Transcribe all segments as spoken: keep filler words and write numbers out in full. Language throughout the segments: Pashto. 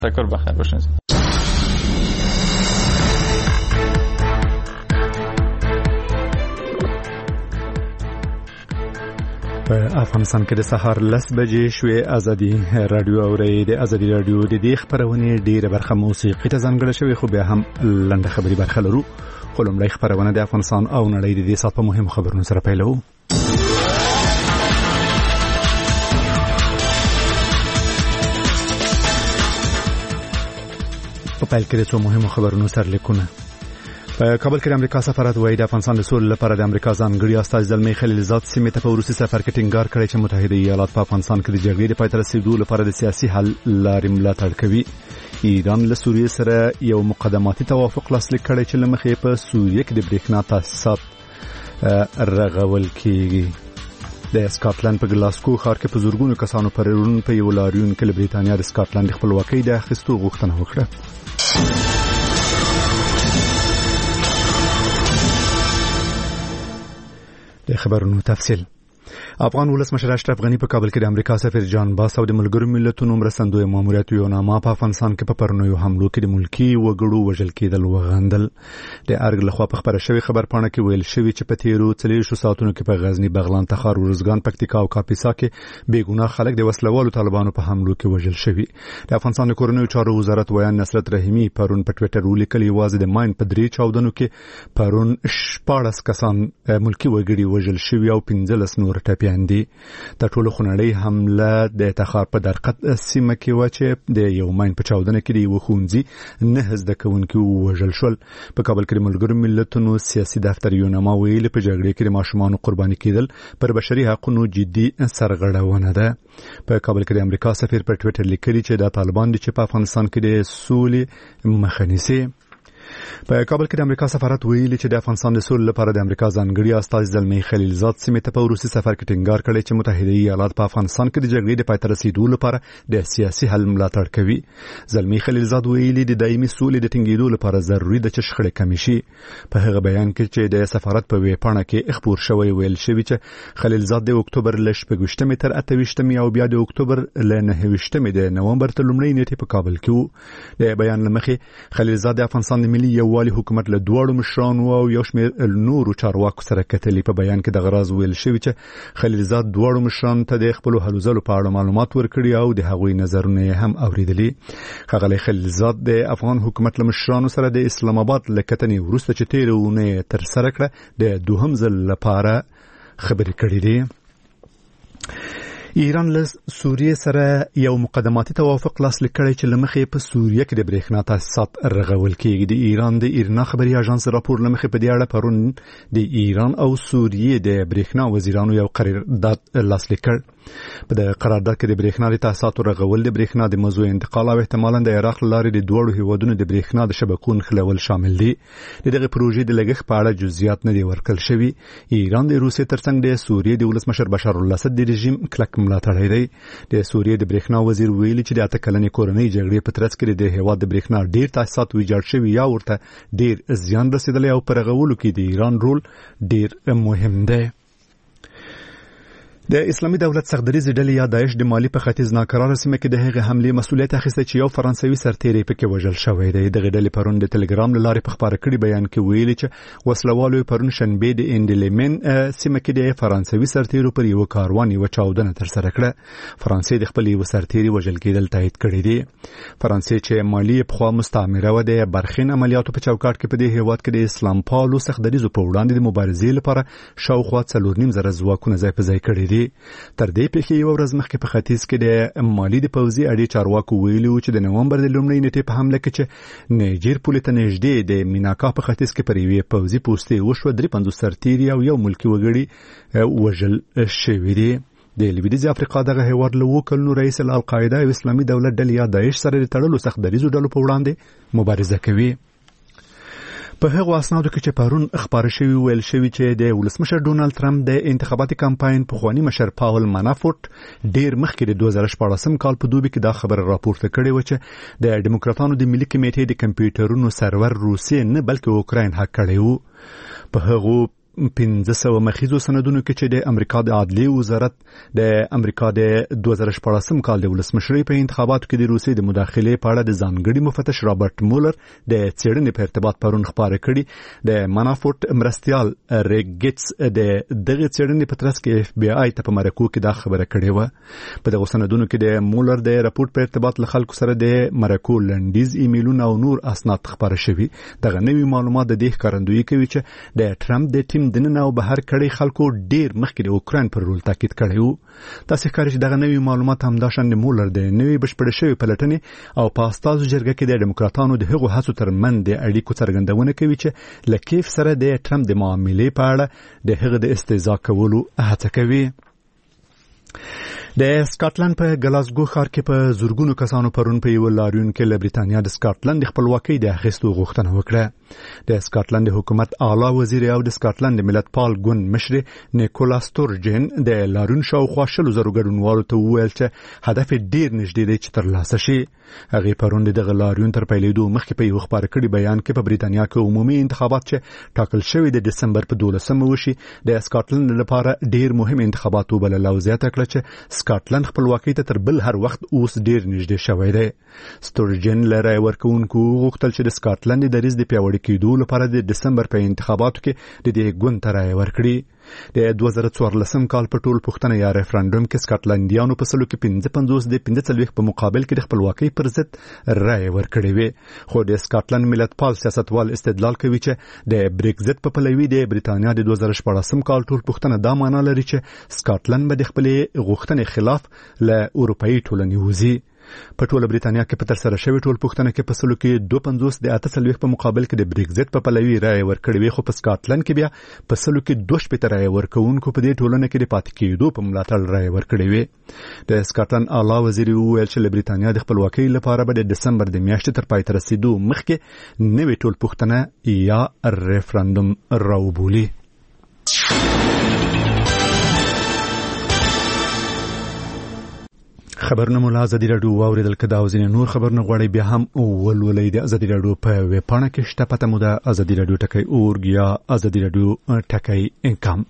تشکر، بخیر باشین. په افغانستان کې د سهار لس بجې شوې. ازادي رادیو اوري د ازادي رادیو د دې خبرونه ډیره برخه موسیقي ته ځانګړې شوې، خو بیا هم لنډه خبري برخه لرو. خو لومړی خبرونه د افغانستان او نړۍ د دې سات په مهم خبرونو سره پیلوو. په پیل کې د څو مهمو خبرونو سرلیکونه. په کابل کې د امریکا سفارت وایي د افغانستان د سولې لپاره د امریکا ځانګړي استازي زلمی خلیلزاد سیمې ته په وروستي سفر کې ټینګار کړی چې متحده ایالات په افغانستان کې د جګړې د پای ته رسیدو لپاره د سیاسي حل لارې ملاتړ کوي. ایران له سوریې سره یو مقدماتي توافق لاسلیک کړی چې له مخې په سوریې کې د برېښنا تاسیسات رغول کیږي. د سکاټلند په ګلاسکو ښار کې په زورګونو کسانو پرون په یو لاریون کې له بریتانیا د سکاټلند خپلواکۍ د اخیستو غوښتنه وکړه. د خبرونو تفصیل. افغان ولسمشر اشرف غنی په کابل کې د امریکا سفیر جان باس او د ملګرو ملتونو مرستندوی ماموریت یو نامه په افغانستان کې په پرونیو حملو کې د ملکی وګړو وژل کېدل وغندل. د ارګ لخوا په خبره شوی خبر پاڼه کې ویل شوی چې په تیرو څلوېښتو ساعتونو کې په غزنی، بغلان، تخار، ورزګان، پکتیکا او کاپیسا کې بېګناه خلک د وسلوالو طالبانو په حملو کې وژل شوي. د افغانستان د کورنیو چارو وزارت ویان نصرت رحیمی پرون په ټوئیټر ولیکل یوازې د ماین په درې چاودنو کې پرون شپاړس کسان ملکی وګړي وژل شوي او پنځلس نور ټپیان دي. د ټولو خونړۍ حمله د تخار په درقد سیمه کې و چې د یو ماین په چاودنه کې د یو ښوونځي نه زده کوونکي وژل شول. په کابل کې د ملګرو ملتونو سیاسي دفتر یو نامه ویلي په جګړې کې د ماشومانو قرباني کېدل پر بشري حقوقو جدي سرغړونه ده. په کابل کې د امریکا سفیر په ټوئیټر لیکلي چې د طالبان چې په افغانستان کې د سولې مخه نیسي. په کابل کې د امریکا سفارت ویلي چې د افغانستان د سولې لپاره د امریکا ځانګړي استازي زلمی خلیلزاد سیمې ته په وروستي سفر کې ټینګار کړی چې متحده ایالات په افغانستان کې د جګړې د پای ته رسیدو لپاره د سیاسي حل ملاتړ کوي. زلمی خلیلزاد ویلي د دایمي سولې د ټینګېدو لپاره ضروري ده چې شخړې کمې شي. په هغه بیان کې چې د سفارت په ویب پاڼه کې خپور شوی ویل شوی چې خلیلزاد د اکتوبر له شپږویشتمې تر اته ویشتمې او بیا د اکتوبر له نهه ویشتمې د نومبر تر لومړۍ نیټې په کابل کې وو. د بیان له مخې خلیلزاد د افغانستان د ملي یووالي حکومت له دواړو مشرانو او یو شمېر نورو چارواکو سره کتلي. په بیان کې د غراض ویل شوی چې خلیلزاد دواړو مشرانو ته د خپل هلو ځلو په اړه معلومات ورکړي او د هغوی نظرونه هم اوریدلي. ښاغلی خلیلزاد د افغان حکومت له مشرانو سره د اسلام آباد له کتنې وروسته چې تېره اونۍ تر سره کړه د دوهم ځل لپاره خبرې کړې دي. ایران له سوریې سره یو مقدماتي توافق لاسلیک کړی چې له مخې په سوریه کې د برېښنا تاسیسات رغول کېږي. د ایران د ایرنا خبري اژانس راپور له مخې په دې اړه پرون د ایران او سوریې د برېښنا وزیرانو یو قرارداد لاسلیک کړ. په د قرارداد کې د برېښنا د تاسیساتو رغول، د برېښنا د موضوع انتقال او احتمالاً د عراق لارې د دوړو هیوادونو د برېښنا د شبکو نښلول شامل دي. د دغه پروژې د لګښت په اړه جزئیات نه دي ورکړل شوي. ایران د روسیې ترڅنګ د سوریې د ولسمشر بشار الاسد د رژیم کلک ملاتړی دی. د سوریې د برېښنا وزیر ویلي چې د اته کلنې کورنۍ جګړې په ترڅ کې د هیواد د برېښنا ډیر تاسیسات ویجاړ شوي یا ورته ډیر زیان رسیدلی او په رغولو کې د ایران رول ډیر مهم دی. د اسلامي دولت سختدریزې ډلې یا داعش د مالی په ختیځ ناکراره سیمه کې د هغې حملې مسؤلیت اخیستی چې یو فرانسوي سرتیری پکې وژل شوی دی. دغه ډلې پرون د ټلګرام له لارې په خپاره کړي بیان کې ویلي چې وسلوالو پرون شنبې د انډلیمن سیمه کې د فرانسوي سرتیرو پر یو کاروان یو چاودنه ترسره کړه. فرانسې د خپل یو سرتیری وژل کېدل تایید کړی دی. فرانسې چې مالی پخوا مستعمره و د برخین عملیاتو په چوکاټ کې په دې هیواد کې د اسلام پالو سختدریزو په وړاندې د مبارزې لپاره شاوخوا څلور نیم زره ځواکونه ځای په ځای کړي دي. تر دې پیښې یو ورځ مخکې په ختیځ کې د مالی د پوځي اډې چارواکو ویلي و چې د نومبر د لومړۍ نیټې په حمله کې چې نیجر پولې ته نږدې د میناکا په ختیځ کې پر یوې پوځي پوستې وشوه، درې پنځوس سرتیري او یو ملکي وګړي وژل شوي دي. د لویدیځ افریقا دغه هیواد له اووه کلونو رئیس القاعده او اسلامي دولت ډلې یا داعش سره د تړلو سختدریزو ډلو په وړاندې مبارزه کوي. په هغو اسنادو کې چې پرون خبر شوی ویل شوی چې د ولسمشر ډونالد ټرمپ د انتخاباتي کمپاین پخوانی مشر پاول مانافورت ډیر مخکې د دوه زره شپاړسم کال په دوبي کې دا خبر راپورته کړی و چې د ډیموکراتانو د ملي کمیټې د کمپیوټرونو سرور روسیې نه بلکې اوکراین هک کړی و. په هغو پنځه سوه مخیزو سندونو کې چې د امریکا د عدلیې وزارت د امریکا د دوه زره شپاړسم کال د ولسمشرۍ په انتخاباتو کې د روسیې د مداخلې په اړه د ځانګړي مفتش رابرټ مولر د څېړنې په ارتباط پرون خبره کړې. د مانافورت مرستیال ریګټس د دغه څېړنې په ترڅ کې اف بی آی ته په مرکو کې دا خبره کړې و. په دغه سندونو کې د مولر د راپورټ په ارتباط له خلکو سره د مرکو لنډیز ایمیلونه او نور اسناد خبره شوي. دغه نوي معلومات د دې ښکارندویي کوي چې د ټرمپ د ټیم دننه او بهر کړي خلکو ډیر مخکې د اوکراین پر رول تاکید کړی وو. تاسو ښکاري چې دغه نوي معلومات هم دا شان مولر د نوي بشپړ شوی پلټنې او په استازو جرګه کې د ډیموکراتانو د هغو هڅو ترمن د اړیکو څرګندونه کوي چې لکیف سره د ټرمپ د معاملې په اړه د هغه د استهزاء کولو هڅه کوي. د سکاټلند په ګلاسګو ښار کې په زورګونو کسانو پرون په یو لاریون کې له بریتانیا د سکاټلند خپلواکۍ د اخیستو غوښتنه وکړه. د سکاټلند حکومت اعلی وزیر او د سکاټلند ملت پال ګون مشر نیکولا ستورجن د لاریون شاوخوا شلو زرو ګډونوالو ته وویل چې هدف ډیر نږدې دی چې ترلاسه شي. هغه پرون دغه لاریون تر پیلېدو مخکې په یو خبر کړي بیان کې په بریتانیا کې عمومي انتخابات چې ټاکل شوی د دسمبر په دولسمه وشي د سکاټلند لپاره ډیر مهم انتخابات وبلل او زیاته کړه چې سکاټلند خپلواکۍ ته تر بل هر وخت اوس ډیر نږدې شوی دی. ستورجن لري ورکوونکو غوښتل چې د سکاټلند د دریځ د پیاوړي کېدو لپاره د دسمبر په انتخاباتو کې د دې ګوند ته رایه ورکړي. د دوه زره څوارلسم کال په ټول پوښتنه یا ریفرندوم کې سکاټلندیانو په سلو کې پنځه پنځوس د پنځه څلوېښت په مقابل کې د خپلواکۍ پر ضد رایه ورکړې وې. خو د سکاټلند ملت پال سیاستوال استدلال کوي چې د بریکزټ په پلوي د بریتانیا د دوه زره شپاړسم کال ټول پوښتنه دا معنی لري چې سکاټلند به د خپلې غوښتنې خلاف له اروپאי ټولنې وځي. په ټول بریتانیا کې په تر سره شوی ټول پوښتنه کې په سلو کې دوه پنځوس د اته څلوېښت په مقابل کې د بریکزټ په پلوي رایه ورکړې وې. خو په سکاټلند کې بیا په سلو کې دوه شپېته رایه ورکوونکو په دې ټولنه کې د پاتې کېدو په ملاتړ رایه ورکړې وې. د سکاټلند اعلی وزیر وویل چې له بریتانیا د خپلواکۍ لپاره به د دسمبر د میاشتې تر پای ته رسیدو مخکې نوې ټول پوښتنه یا ریفرندوم راوبولي. خبرونه مو له ازادي راډیو واوریدل کدا او ځینې نور خبرونه غواړي بیا هم ولولئ د ازادي راډیو په ویب پاڼه کې شته پته مو د ازادي راډیو ټکی اورګ یا ازادي راډیو ټکی انکم.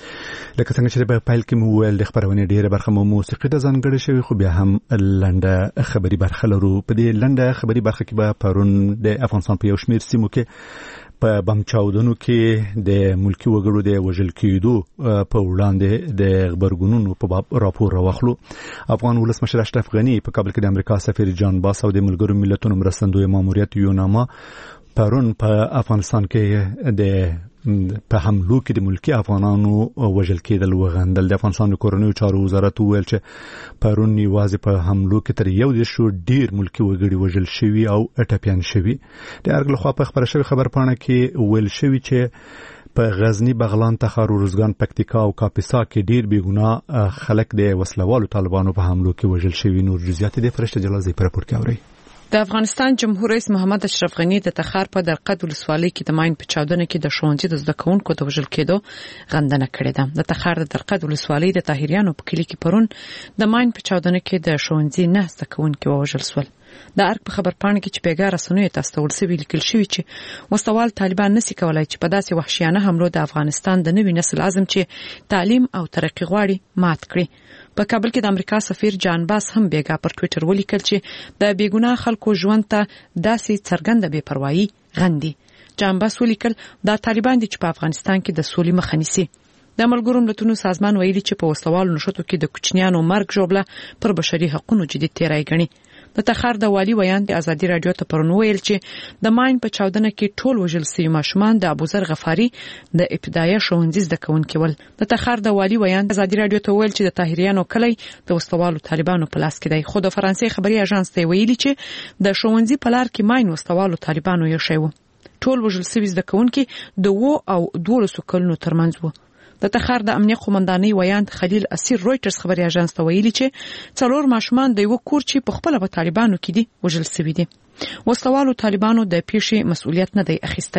لکه څنګه چې په پایل کې مو ویل د خبرونه ډیره برخه مو موسیقي ته ځانګړې شوی خو بیا هم لنډه خبري برخه لرو. په دې لنډه خبري برخه کې به پرون د افغانستان په یو شمېر سیمو کې په بم چاودنو کې د ملکی وګړو د وژل کېدو په وړاندې د خبرګونونو په باب راپور راوخلو. افغان ولسمشر اشرف غنی په کابل کې د امریکا سفیر جان باس او د ملګرو ملتونو مرستندوی ماموریت یوناما پرون په افغانستان کې د په حملو کې د ملکی افغانانو وژل کېدل وغندل. د افغانستان د کورنیو چارو وزارت ویل چې پرون یوازې په حملو کې تر یو د شو ډیر ملکی وګړي وژل شوي او ټپيان شوي. د ارګ لخوا په خبره شوی خبر پاڼه کې ویل شوی چې په غزنی، بغلان، تخار، روزګان، پکتیکا او کاپیسا کې ډیر بیګناه خلک د وسلوالو طالبانو په حملو کې وژل شوي. نور جزئیات د فرشته جلازي پر راپور کې اوري. د افغانستان جمهور رئیس محمد اشرف غنی د تخار په درقد ولسوالۍ کې د ماین په چاودنه کې د ښوونځي د زده کوونکو د وژل کېدو غندنه کړې ده. د تخار د درقد ولسوالۍ د طاهریانو په کلی کې پرون د ماین په چاودنه کې د ښوونځي نه زده کوونکي وژل شول. د ارګ په خبر پاڼه کې چې پیګا رسنوي تاسو ته ورسوي لیکل شوی چې وسوال طالبان نسی کولای چې په داسې وحشیانه حملو د افغانستان د نوي نسل اعظم چې تعلیم او ترقی غواړي مات کړي. په کابل کې د امریکا سفیر جان باس هم بیګا پر ټوئیټر ولیکل چې د بیګناه خلکو ژوند ته داسې څرګنده بے پروايي غندي. جان باس ولیکل دا طالبان دي چې په افغانستان کې د سولې مخه نیسي. د ملګرو ملتونو سازمان ویلي چې په وسلوالو نشټو کې د کوچنیانو مرګ ژوبله پر بشري حقوقو جدي تیرای غني. د تخار د والی ویان د ازادي رادیو ته پرون ویل چې د ماین په چاودنه کې ټول وژل شوي ماشومان د ابوذر غفاری د ابتدایي ښوونځي زده کوونکي ول. د تخار د والی ویان د ازادي رادیو ته ویل چې د طاهریانو کلی د وسلوالو طالبانو په لاس کې دی. خو د فرانسې خبري اژانس ته ویلي چې د ښوونځي په لار کې ماین وسلوالو طالبانو یې شوی. ټول وژل شوي زده کوونکي د و او دولسو کلونو ترمنځ وو. د تخار د امنیت قومندانۍ ویان خلیل اسیر رويټرز خبري اژانس ته ویلي چې څلور ماشومان د یو کور چې په خپل په طالبانو کې دي وژل شوي دي. وسلوالو طالبانو د پیښې مسؤلیت نه دی اخیستی.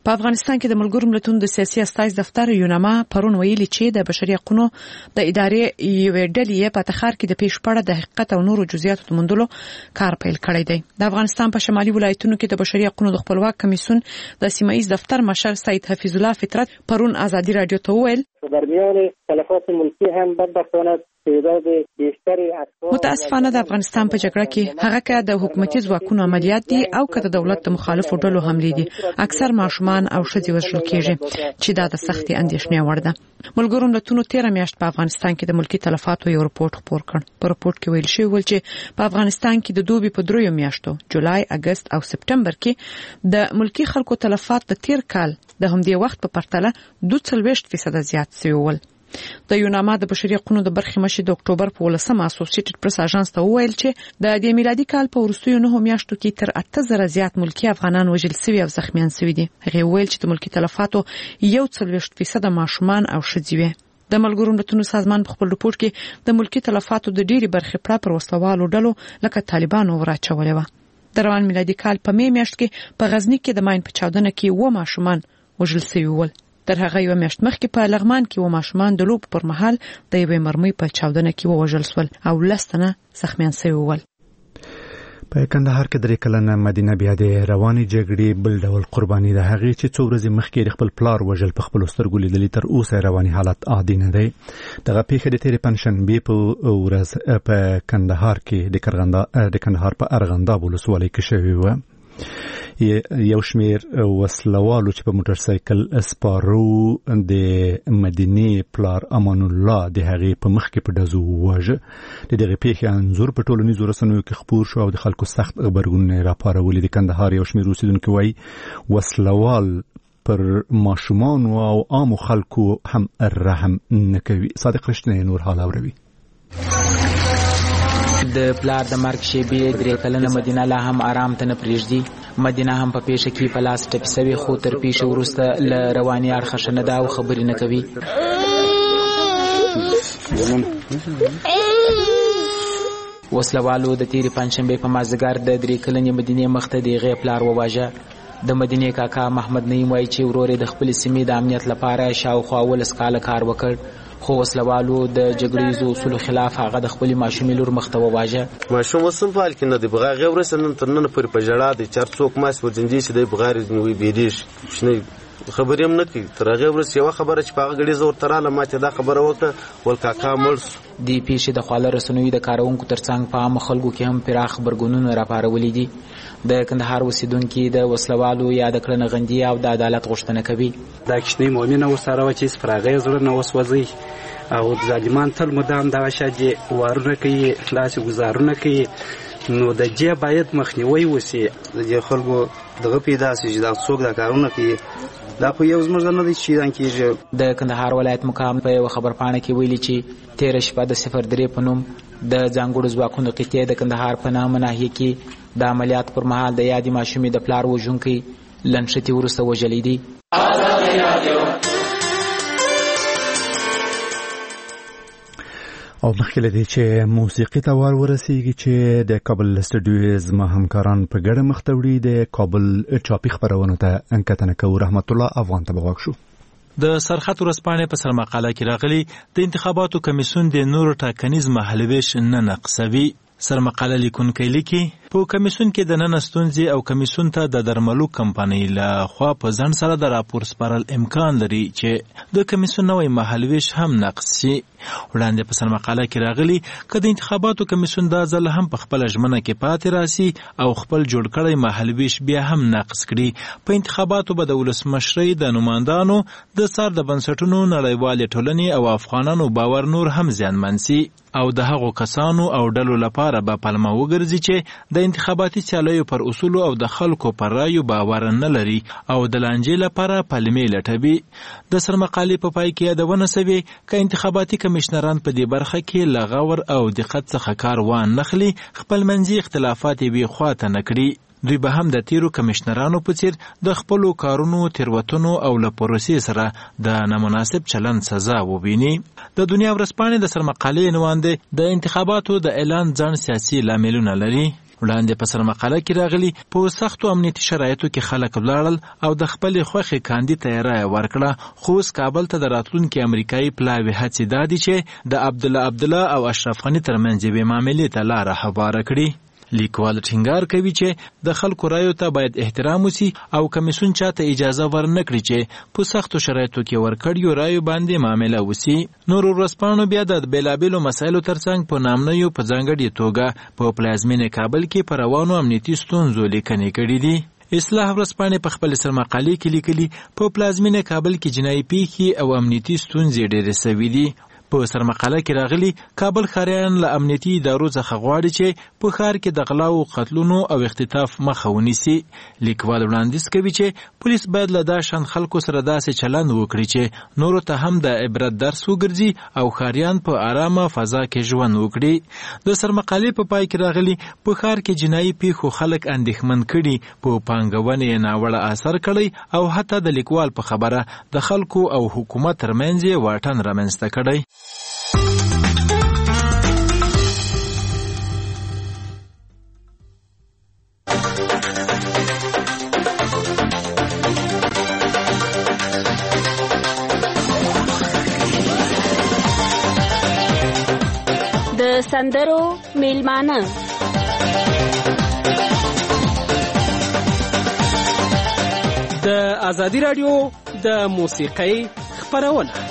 په افغانستان کې د ملګرو ملتونو د سیاسي استازي دفتر یوناما پرون ویلي چې د بشري حقوقو د ادارې یو ډلې په تخار کې د پیښپړه د حقیقت او نورو جزئیاتو د موندلو کار پیل کړی دی. د افغانستان په شمالي ولایتونو کې د بشري حقوقو د خپلواک کمیسیون د سیمایي دفتر مشر سید حفیظ الله فطرت پرون ازادي رادیو ته وویل در میان تلفات ملکی هم بدبختانه تعداد بیشتری متاسفانه د افغانستان په جګړه کې هغه که د حکومتي ځواکونو عملیات دي او که د دولت د مخالفو ډلو حملې دي، اکثر ماشومان او ښځې وژل کیږي چې دا د سختي اندېښنې وړ ده. ملګرو ملتونو تیر میاشت په افغانستان کې د ملکی تلفاتو یو رپورت خپور کړ. په رپورت کې ویل شوی ول چې په افغانستان کې د دوبي په دریو میاشتو جولای، اگست او سپټمبر کې د ملکی خلکو تلفات د تیر کال د همدې وخت په پرتله دوه څلوېښت فیصد زیات شوی ول. د یوناما د بشري حقوقو د برخې مشر د اکتوبر په ولسمه اسوسییټډ پریس اژانس ته وویل چې د دې میلادي کال په وروستیو نه میاشتو کې تر اته زره زیات ملکی افغانان وژل شوي او زخمیان شوي دي. هغه ویل چې د ملکی تلفاتو یو څلوېښت فیصد ماشومان او ښځې وي. د ملګرو ملتونو سازمان په خپل رپورت کې د ملکی تلفاتو د ډېری برخې پړه پر وسلوالو ډلو لکه طالبانو وراچولې و. د روان میلادي کال په می میاشت کې په غزنی کې د ماین په چاودنه کې و ماشومان وژل شوي ول. تر هغه یو میاشت مخکې په لغمان کې و ماشومان د لوب پر مهال د یوې مرمۍ په چاودنه کې ووژل شول او لستنه زخمیان شوي ول. په کندهار کې درې کلنه مدینه بیا د رواني جګړې بل ډول قرباني ده. هغه چې څو ورځې مخکې خپل پلار وژل په خپل سترګو لیدلې، تر اوسه رواني حالت عادي نه دی. دغه پیښه د تیرې پنځشنبې په ورځ په کندهار کې د کرغندا د کندهار په ارغنداب ولسوالۍ کې شوې و. یو شمیر وسلوالو چې په موټر سایکل سپارو د مدینه پلار امان الله د هغې په مخ کې په ډزو وواژه. د دغه پیښې انځور په ټولنیزو رسنیو کې خپور شو او د خلکو سخت غبرګون راپارولي. د کندهار یو شمیر اوسیدونکو وایي وسلوال پر ماشومان او عام خلکو هم رحم نه کوي. صادق رښتینی نور حال اوروي. د پلار د مرګ شیبې درې کلنه مدینه لا هم آرام ته نه پرېږدي. مدینه هم په پیښه کې په لاس ټپي سوې، خو تر پیښې وروسته له رواني اړخه ښه نه ده او خبرې نه کوي. وسلوالو د تېرې پنجشنبې په مازدیګر د درې کلنې مدینې مخ ته د هغې پلار وواژه. د مدینې کاکا محمد نعیم وایي چې ورور یې د خپلې سیمې د امنیت لپاره شاوخوا اوولس کاله کار وکړ، خو وسلوالو د جګړیزو اصولو خلاف هغه د خپلې ماشومې لور مخ ته وواژه. ماشوم اوس هم په حال کې نه دی، بغا هغې ورسه نن تر ننه پورې په ژړا دی چې هر څوک ماسې ورجنجې چې دی بغار یې وایي بېرېږي، کوچنی خبرې هم نه کوي. تر هغې ورسې یوه خبره چې په هغه ګړې زه ورته رالم، ما ته دا خبره وکړه ول کاکا مړ سو. دې پیښې د خواله رسنیو د کارونکو ترڅنګ په عامو خلکو کې هم پراخ غبرګونونه راپارولي دي. د کندهار اوسیدونکي د وسلوالو یا د کړنه غندي او د عدالت غوښتنه کوي. دا کوچنۍ مؤمنه ورسره وه چې پر هغې زړه نه وسوځي او ظالمان تل مدام دغه شاجې وارونه کوي، داسې ګزارونه کوي. نو د دې باید مخنیوی وسي. د دې خلکو دغه پیدا سي چې دا څوک دا کارونه کوي، دا خو یو زموږ نه دی چې دا کېږي. د کندهار ولایت مقام په یوه خبرپاڼه کې ویلي چې تېره شپه د صفر درې په نوم د ځانګړو ځواکونو قطعې د کندهار په نامه ناحیه کې د عملیات پر مهال د یادې ماشومې د پلار وژونکی لنډښتې وروسته وژلی دی. او مخکې له دې چې موسیقي ته ور ورسیږي چې د کابل سټوډیو زما همکاران په ګډه مخ ته وړي د کابل چاپي خبرونو ته انکتنه کوو. رحمت الله افغان ته بغاک شو. د سرخط ورځپاڼې په سرمقاله کې راغلي د انتخاباتو کمیسیون د نورو ټاکنیز مهالویش نه نقصوي. سرمقاله لیکونکی لیکي په کمیسیون کې د نن ستونزې او کمیسیون ته د درملو کمپنۍ له خوا په ځان سره د راپور سپارل امکان لري چې د کمیسیون نوی مهالویش هم نقص شي. وړاندې په سرمقاله کې راغلي که د انتخاباتو کمیسیون دا ځل هم په خپله ژمنه کې پاتې راسي او خپل جوړ کړی مهالویش بیا هم نقص کړي، په انتخاباتو به د ولسمشرۍ د نمایندانو د څار د بنسټونو نړیوالې ټولنې او افغانانو باور نور هم زیانمن سي او د هغو کسانو او ډلو لپاره به پلمه وګرځي چې د انتخاباتي سیالیو پر اصولو او د خلکو پر رایو باور نه لري او د لانجې لپاره پلمې لټوي. د سرمقالې په پای کې یادونه سوې که انتخاباتي کمیشنران په دې برخه کې له غور او دقت څخه کار وان نخلي، خپل منځي اختلافات یې بې خواته نه کړي. دوی به هم د تیرو کمیشنرانو په څیر د خپلو کارونو تیروتنو او له پروسې سره د نامناسب چلند سزا وبیني. د دنیا ورځپاڼې د سرمقالې عنوان دی د انتخاباتو د اعلان ځان سیاسي لاملونه لري. وړاندې په سر مقاله کې راغلي په سختو امنیتي شرایطو کې خلک ولاړل او د خپل خوښې کاندي تیاری ورکړه، خو اوس کابل ته د راتلونکي امریکایي پلاوي هڅې دا دي چې د عبدالله عبدالله او اشرف غني ترمنځ یوې معاملې ته لاره هواره کړي. لیکوال ټینګار کوي چې د خلکو رایو ته باید احترام وسی او کمیسیون چاته اجازه ورنکړي چې په سختو شرایطو کې ورکړیو رایو باندې معامله وسی. نور ورځپاڼو بیا د بیلابیلو مسایلو ترڅنګ په نامنیو په ځانګړي توګه په پلازمینې کابل کې پر روانو امنیتي ستونزو لیکنې کړي دي. اصلاح ورځپاڼې په خپل سرمقالې کې لیکلي په پلازمینې کابل کې جنایي پیښې او امنیتي ستونزې ډېرې سوي دي. په سرمقاله کې راغلي کابل ښاریان له امنیتي ادارو څخه غواړي چې په ښار کې د غلاو، قتلونو او اختطاف مخه ونیسي. لیکوال وړاندیز کوي چې پولیس باید له دا شان خلکو سره داسې چلند وکړي چې نورو ته هم د عبرت درس وګرځي او ښاریان په آرامه فضا کې ژوند وکړي. د سرمقالې په پای کې راغلي په ښار کې جنایي پیښو خلک اندېښمن کړي، په پانګونې ناوړه اثر کړی او حتی د لیکوال په خبره د خلکو او حکومت ترمنځ یې واټن رامنځته کړی. د سندرو میلمانه د ازادي رادیو د موسیقۍ خپرونه.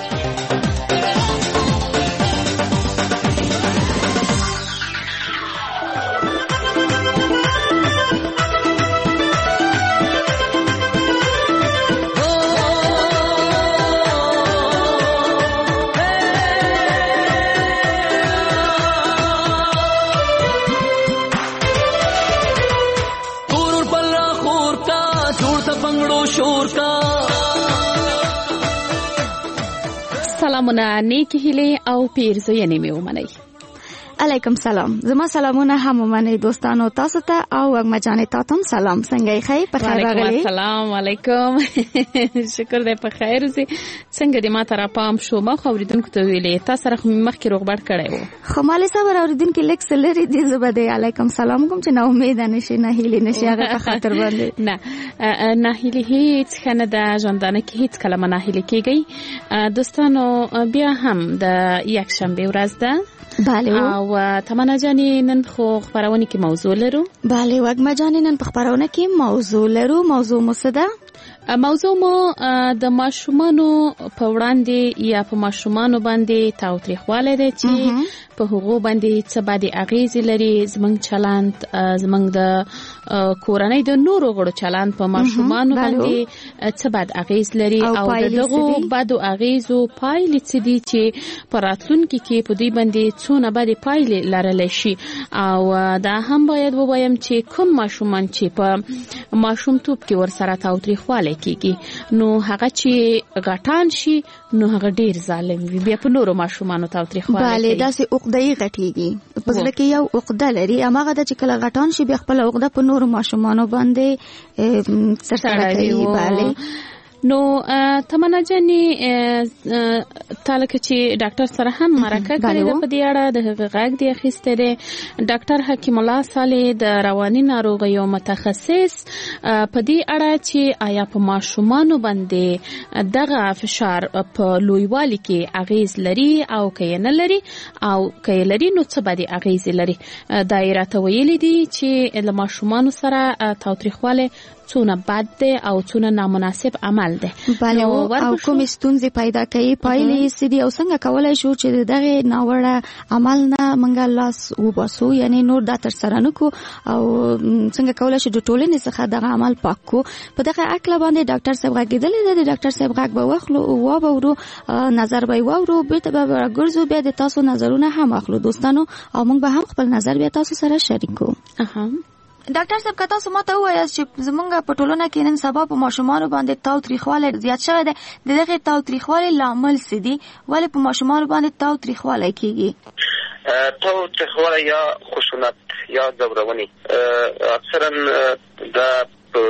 سلامونه، نیکی هیلې او پیرزوینې مې ومنئ. علیکم سلام. زما سلامونه هم ومنئ دوستانو تاسو ته او وګما جانې تاسو هم سلام. څنګه یې خیر؟ په خیر راغلی. وعلیکم السلام. علیکم. شکر دې په خیر اوسې. څنګه دې ما ته را پام شو؟ ما خو اوریدونکو ته ویلې تاسو سره مخکې روغبړ کړی و. خو مالې صبر اوریدونکو لیک سلری دې زه به علیکم سلام کوم چې نو امید نشي نه هیلې نشي هغه په خاطر باندې. نه نه هیلې هیڅ کنه د ژوندانه کې هیڅ کلمه نه هیلې کېږي. دوستانو بیا هم د یک شنبه ورځ ده. بله. او تمنا جانې نن خو خبرونه کې موضوع لرو. بله وګما جانې نن په خبرونه کې موضوع لرو. موضوع مو څه ده؟ موضوع مو د ماشومانو په وړاندې یا په ماشومانو باندې تاوتریخوالی دی چې په هغو باندې څه باندې اغیزې لري، زموږ چلند، زموږ د کورنۍ د نورو غړو چلند په ماشومانو باندې څه بد اغیز لري او د دغو بدو اغیزو پایلې څه دي چې په راتلونکي کې په دوی باندې څونه بدې پایلې لرلی شي. او دا هم باید ووایم چې کوم ماشومان چې په ماشومتوب کې ورسره تاوتریخوالی کیږي نو هغه چې غټان شي نو هغه ډیر ظالم وي، بیا په نورو ماشومانو تاوتریخوالی کوي. بله داسې عقده‌ای غټیږي په زړه کې یو عقده لري، هماغه د چې کله غټان شي بیا خپل عقده په نورو ماشومانو باندې سرسره کوي. بله نو تمنا جانې تالکه چې ډاکټر سره هم مرکه کړې ده په دې اړه د هغه غږ دی اخیستی دی. ډاکټر حکیم الله صالح د رواني ناروغیو متخصص په دې اړه چې آیا په ماشومانو باندې دغه فشار په لویوالي کې اغیز لري او که نه لري او که لري نو څه باندې اغیز لري. دایره ته ویلي دي چې له ماشومانو سره تاوتریخوالی څونه بد دی او څونه نامناسب عمل دی. بله او کوم ستونزې پیدا کوي، پایلې څه دي او څنګه کولای شو چې دغه ناوړه عمل نه منګه لاس وباسو، یعنی نور دا تر سره نکو او څنګه کولای شو د ټولنې څخه دغه عمل پاک کو. په دغه اکله باندې ډاکټر صاحب غږیدلی دی. ډاکټر صاحب غږ به واخلو او وورو نظر به وورو بیرته به راګرځو، بیا د تاسو نظرونه هم اخلو دوستانو او موږ به هم خپل نظر بیا تاسو سره شریکو. اها ډاکټر صاحب که تاسو ماته ووایاست چې زمونږ په ټولنه کې نن سبا په ماشومانو باندې تاوتریخوالی زیات شوی دی، د دغې تاوتریخوالي لامل څه دي؟ ولې په ماشومانو باندې تاوتریخوالی کیږي؟ تاوتریخوالی یا خشونت یا ځورونې اکثرا د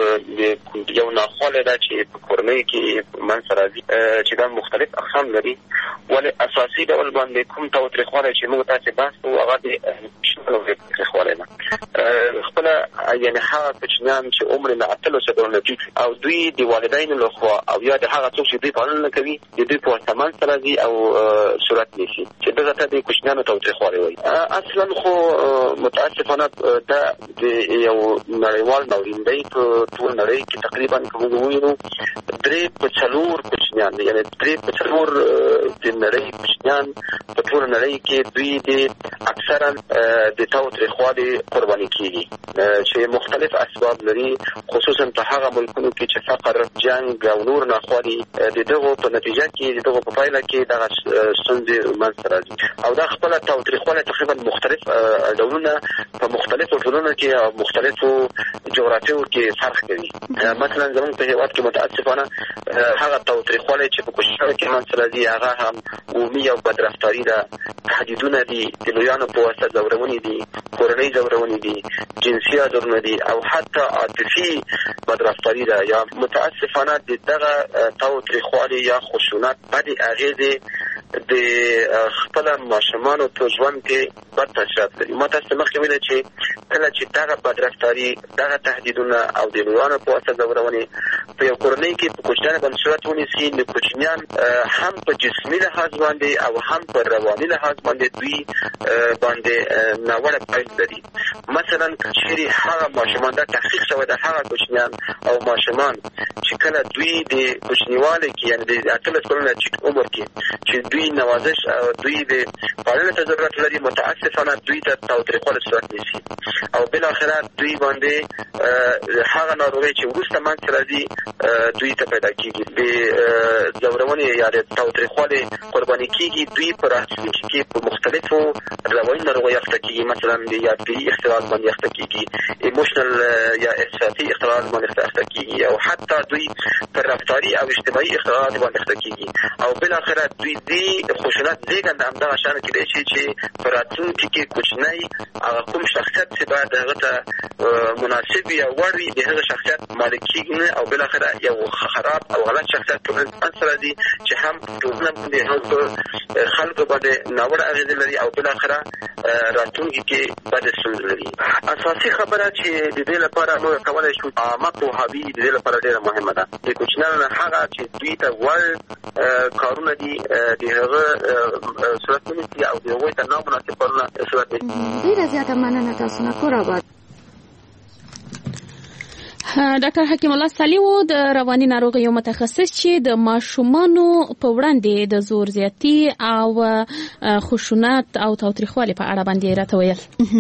یو ناخوالی ده چې په کورنۍ کې منځته راځي چې دا مختلف اقسام لري، ولې اساسي ډول باندې کوم تاوتریخوالی چې موږ تاسې بحث کوو هغه د نو تاریخواله نه خپل یعنی هغه کوچنیان چې عمر نه اتلو څخه نه او دوی د والدینو له خوا او یا د هغه څوک چې دوی پالنه کوي د دوی په سامان سره دي او صورت نشي چې دغه ته د کوچنیانو تاریخواله وایي. اصلا خو متاسفانه دا د یو نړیوال نورین دی په ټول نړۍ کې تقریبا کوم وینو درې په څلور کوچنیان یعنی درې په څلور د نړۍ کوچنیان په ټول نړۍ کې دوی د اکثرا د تاریخواله قرباني کیږي چې مختلف اسباب لري خصوصا په هغه ملکونو کې چې فقر جنگ او نور ناخوالي د دغه په نتیجه کې دغه په پایله کې دغه ستونزې منځته راځي او دا خپل تاریخواله تقریبا مختلف ډولونه په مختلفو ټولنو کې او مختلفو جغرافیو کې فرق کوي. مثلا زموږ په هیواد کې متاسفانه هغه تاریخواله چې په کوشش کې منځته راځي هغه هم عمومي او بدرفتاری ده، تهدیدونه دي، د لویانو په واسطه ځورونې دي، کورنۍ ځورونې دي، جنسي ځورونه دي او حتی عاطفي بدرفتاری ده یا متاسفانه دغه تاریخواله یا خشونت بدې اغیزې د خپل ماشومانو په ژوند کې بد تاثیرات لري. ما تاسو مخکې ویل چې کله چې دغه بدرفتاری دغه تهدیدونه او د لویانو په واسطه ځورونې په یو کورنۍ کې په کوچنیانو باندې صورت ونیسي نو کوچنیان هم په جسمي لحاظ باندې او هم په رواني لحاظ باندې دوی باندې ناوړه پایلې لري. مثلا چیرې هغه ماشومان دا تحقیق شوی د هغه کوچنیان او ماشومان چې کله دوی د کوچنیوالي کې یعنی د اتلس کلونو عمر کې چې دوی نوازش او دوی د پالنې ته ضرورت لري متاسفانه دوی ته تاریخواله صورت نیسي او بل اخره دوی باندې هغه ناروغي چې وروسته منځته راځي دوی ته پیدا کیږي د ځورونې یا د تاریخواله قرباني کیږي. دوی په راتلونکي کې په مختلفو رواني ناروغیو اخته کیږي، مثلا د یادګیري اختلال باندې اخته کیږي، ایموشنل یا احساسي اختلال باندې اخته کیږي او حتی دوی پر رفتاري او اجتماعي اختلالات باندې اخته کیږي او بل اخره دوی دې خشونت زیږنده همدغه شان کېدای شي چې په راتلونکي کې کوچنی هغه کوم شخصیت چې باید هغه ته مناسب یا وړ وي د هغه شخصیت مالک کېږي او بل اخره یو خراب او غلط شخصیت ټولنه سره دي چې هم ټولنه باندې هم خلکو باندې ناوړه اغېزې لري او بل اخره راتلونکي کې بد ستونزې لري. اساسي خبره چې د دې لپاره موږ کولای شو عامه پوهاوی د دې لپاره ډېره مهمه ده. د کوچنیانو هغه چې دوی ته وړ کارونه دي د هغه صورت ونیسي او د هغوی ته نامناسب کارونه صورت ونیسي. ډېره زیاته مننه تاسو نه کور آباد. ډاکټر حکیم الله سالی و د رواني ناروغیو متخصص چې د ماشومانو په وړاندې د زور زیاتی او خشونت او تاوتریخوالي په اړه باندې راته ویل.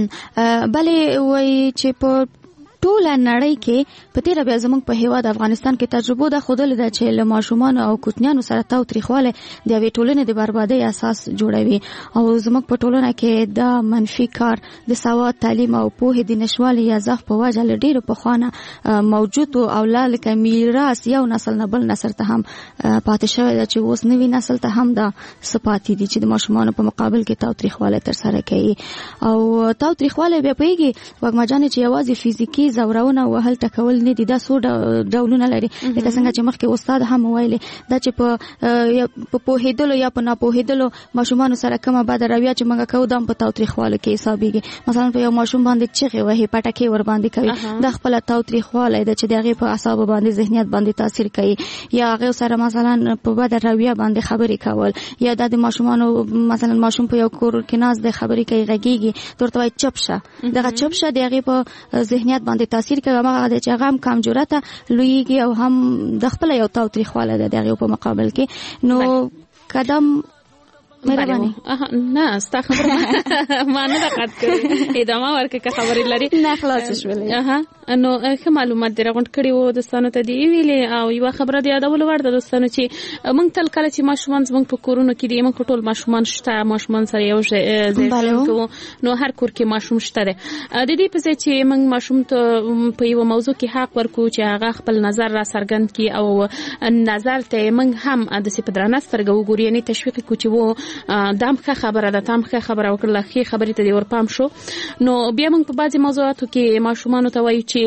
بلې وایي چې په ټوله نړۍ کې په تیر بیا زموږ په هیواد افغانستان کې تجربه ده خودل ده چې له ماشومان او کوچنیانو سره تاوتریخواله د یوې ټولنې د بربادۍ اساس جوړوي او زموږ په ټولنه کې دا منفي کار د سواد تعلیم او پوهې د نشوالي یا ضعف په وجه له ډیرو پخوانه موجود او لکه میراث یو نسل نه بل نسل ته هم پاتې شوی ده چې اوس نوی نسل ته هم دا صفات دي چې د ماشومان په مقابل کې تاوتریخواله تر سره کوي او تاوتریخواله به پیږي وګماجانې چې یوازې فزیکی زورونه وهل ټکول نه دي، دا څو ډولونه لري. لکه څنګه چې مخکې استاد هم ویلي دا چې په په پوهېدلو یا په ناپوهېدلو ماشومان سره کومه بد رویه چې موږ کوو دا په تاوتریخواله کې حسابيږي. مثلا په یو ماشوم باندې چغې وهي پټکې ور باندې کوي دا خپل تاوتریخواله ده چې دغه په اعصاب باندې ذهنیت باندې تاثیر کوي یا هغه سره مثلا په بد رویه باندې خبرې کول یا د ماشومانو مثلا ماشوم په یو کور کې ناز د خبرې کوي غږیږي ترته وای چپشه دغه چپشه دغه په ذهنیت باندې تاثیر کوي هغه د چغام کم جرأت لویږي او هم د خپل یو تاوتریخواله ده دغه په مقابل کې نو قدم مهرباني نه ستا خبره ما نه دقت کړې ادامه ورکړه خبرې لري نه خلاص شولې اها نو ښه معلومات دی راغونډ کړي وو دوستانو ته دی ویلې او یو خبره دی یادول ورته دوستانو چې موږ تل کله چې ماشومان زموږ په کورونو کې دی موږ ټول ماشومان شته ماشومان سره یو ځای کوو نو هر کور کې ماشوم شته دی د دې په ځای چې موږ ماشوم ته په یو موضوع کې حق ورکو چې هغه خپل نظر را څرګند کړي او نظر ته موږ هم د سي په درنه سترګو وګورو یعنی تشویق کو چې وو دام ښه خبره ده تام ښه خبره وکړه ښه خبرې ته دی ورپام شو نو بیا موږ په بعضي موضوعاتو کې ماشومان ته وایو چې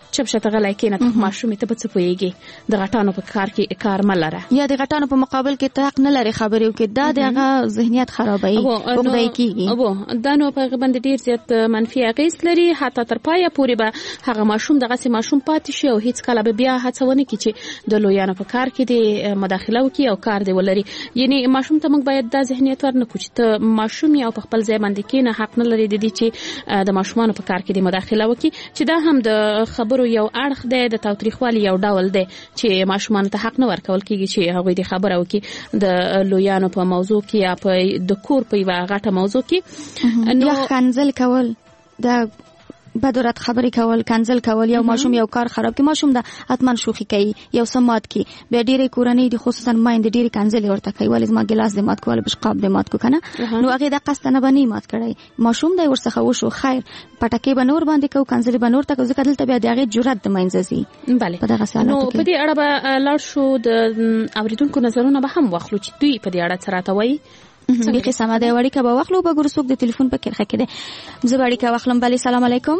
چپ شته غلای کینه ته ماشوم ته په څه پويږي د غټانو په کار کې کار ملره یا د غټانو په مقابل کې ته حق نه لري خبرې وکړي دا دغه ذهنیت خرابوي وګړي کیږي او دا نو په باندې ډیر زیات منفي اغیز لري حتی تر پایه پورې به هغه ماشوم دغه سي ماشوم پاتې شي او هیڅ کله به بیا هڅونه کوي چې د لویانو په کار کې د مداخله وکړي او کار دی ولري یعنی ماشوم ته موږ باید دا ذهنیت ورنکړو چې ته ماشوم یا په خپل ځای باندې کې نه حق نه لري د دې چې د ماشومانو په کار کې د مداخله وکړي چې دا هم د خبرو یو اړخ دی د تاوتریخوالي یو ډول دی چې ماشومان ته حق نه ورکول کیږي چې هغه د خبرو کې د لویانو په موضوع کې یا په د کور په یوه غټه موضوع کې نو کنزل کول د بدورت خبرې کول کنزل کول یو ماشوم یو کار خراب کی ماشوم د اتمن شوخي کوي یو سمات کی به ډیره کورنۍ د خصوصا مایند ډیره کنزل ورته کوي ولې ما ګلاس د مات کول بشقاب د مات کو کنه نو هغه د قصد نه بنی مات کړي ماشوم د ورڅخه وشو خیر پټکی بنور باندې کو کنزل بنور ته ځکه دلته بیا دغه جرأت د منځزي بله په دغه سره نو په دې اړه به لاړ شو د اوریدونکو نظرونه به هم واخلو چې دوی په دې اړه سره توي څنګه سم ده وړي کبه واخلو به ګورسوک د ټلیفون په کې خکې زبړی کا واخلم بلی سلام علیکم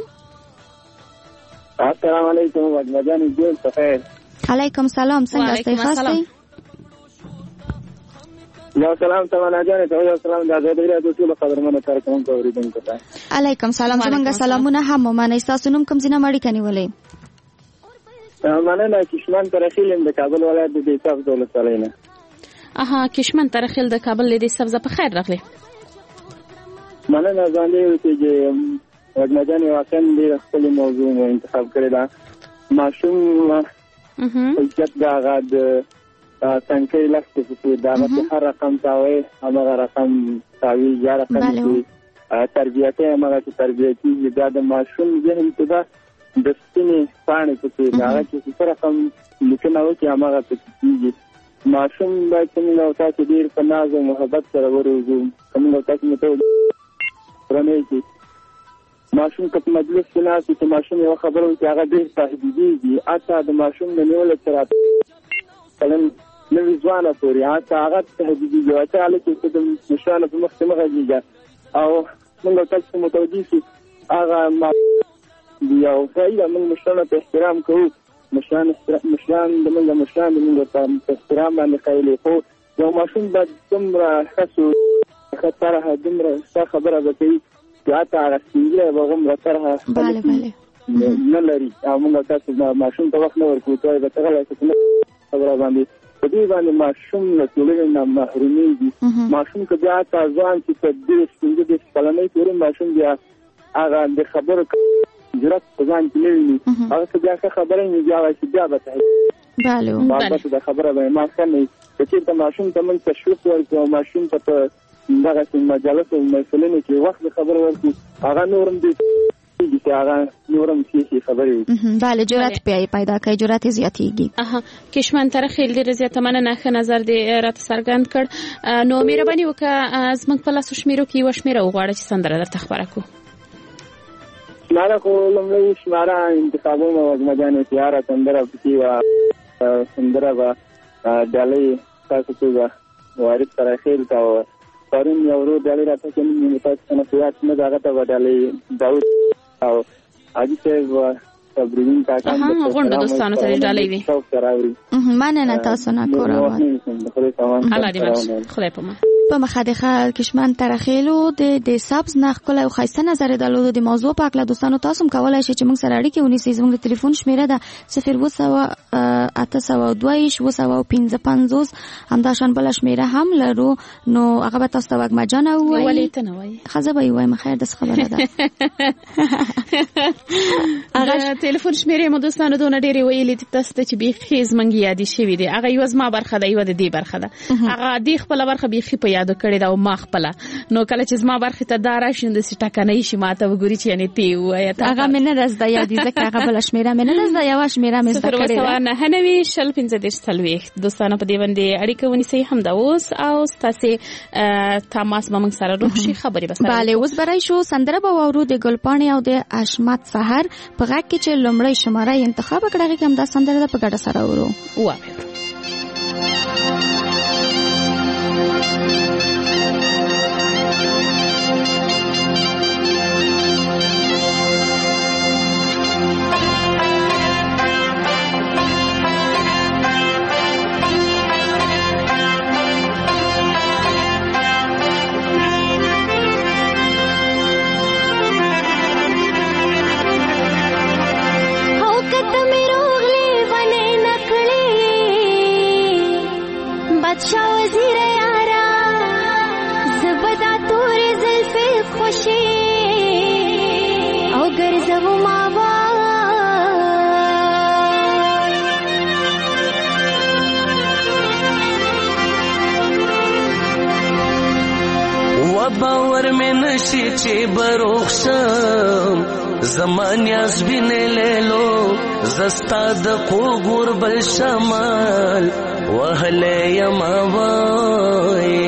السلام علیکم وجمجان جوړ بخیر علیکم سلام څنګه تاسو خاصه یو سلام تمنا جان ته یو سلام د آزادۍ راډیو ټول خبرونه تر کوم اوریدونکو ته علیکم سلام څنګه سلامونه هم منه تاسو نوم کوم ځنه مړی کني ولې مننه کشمن ترخیل د کابل ولایت د دیساف دولت سالینه اها کشمن ترخیل د کابل د دیساف ز په خیر راغلی مننه ځان دې چې وجمجان واقعا ډېر خپل موضوع مو انتخاب کړی دا ماشوم حجت دا غد څنګه لاسته چې دا په هر رقم تاوي هغه رقم تاوي یا رقم تربیته هغه چې تربیته دا د ماشوم ذهن ته دا د سپینې پاڼې په څیر هغه چې څه رقم لیکنه وکړي هغه په کېږي ماشوم باید څنګه او تاسو ډېر په ناز او محبت سره ورغو کومه تاسو مته ورنه ماشوم په مجلس کې ناسي چې ماشوم یو خبره وکړي هغه ډېر تهدیدي اته د ماشوم د نیول سره کلم نوې ځوانه پورې اته هغه تهدیدي دی چې هغه چې د مشرانو په مخ کې مغږیږي او موږ تاسو متوجي شو هغه ما یو فایده موږ مشرانو ته احترام کوو مشران مشران د موږ مشران د موږ په احترام باندې خایلې خو یو ماشوم باید څومره خاصو خطر دومره څه خبره وکړي یا تا راځي به غوږم راته bale bale نه لري او موږ تاسو ماشوم ته وخت نه ورکوو ته به تغلا چې خبره باندې په دې باندې ماشوم له ټولنې نه محرومېږي ماشوم که بیا تا ځوان چې په دې ستونزې د کلمې پورې ماشوم بیا هغه د خبرو جرأت په ځان کې نه ویني هغه که بیا ښه خبره نه بیا وایي چې بیا به ته bale بله د خبره به ما ښه نه وي که چېرته ماشوم ته موږ تشویق ورکړو او ماشوم ته په دغه مجالس او محفلونو کې وخت خبر ورکړي هغه نورم دي چې هغه نورم شي خبرې bale جرأت پیدا کوي جرأت زیاتېږي اها کشمن ترخیل ډېر زیات مننه ښه نظر دې راته څرګند کړ نو مهرباني وکړه زموږ په لاسو شمیرو کې یوه شمیره وغواړه چې سندره درته خپره کړو شماره خو لومړی شماره انتخابونه وزمجانې تیاره سندره پکې وه سندره به ډالۍ تاسو ته وارث ترخیل ته پرون یو ورو ډالۍ راته کوي نو تاسو څنګه سیاست نه هغه ته ډالۍ داود او حاجی صاحب تبرین کا کام ها غونډه دوستانو ته ډالۍ وي مننه تاسو نه کوره الله دې مش خدای په ما په مخادخه کشمن ترخیلو د د سبز نخکله او خاصه نظر درلود د موضوع په اړه دوستانو تاسو هم کولای شئ چې موږ سره اړیکه ونیسئ زموږ د ټلیفون شمیره ده صفر اوه اته سوه دوه ویشت اوه سوه پنځه پنځوس همداشان بله شمیره هم لرو نو هغه به تاسو ته وږمجانه ووایي ولې ته نه وایي ښځه به یې وایم خیر داسې خبره ده هغه ټلیفون شمیرې مو دوستانو دونه ډېرې ویلې دي تاسو ته چې بیخي زموږ یادې شوي دي هغه یوه زما برخه ده یوه د دې برخه ده هغه دې خپله برخه بیخي په یادو کړې ده او ما خپله نو کله چې زما برخې ته دا راشي نو داسې ټکنۍ شي ما ته وګوري چې یعنې ته یې ووایه هغه مې نه ده زده یادې ځکه هغه بله شمېره مې نه ده زده یوه شمېره مې زده کړې ده صفر اوه سوه نهه نوي شل پنځه دېرش څلوېښت دوستانو په دې باندې اړیکه ونیسئ همدا اوس او ستاسې تماس به موږ سره روغ شي خبرې به سره بله اوس به راشو سندره به واورو د ګلپاڼې او د اشمت سحر په غږ کې چې لومړی شماره یې انتخاب کړه هغې کې همدا سندره ده په ګډه سره اورو واورو باور مې نشي چې بروخشم زمان یاز بینه لیلو زستا د قوګور بل شمال وهله یما وای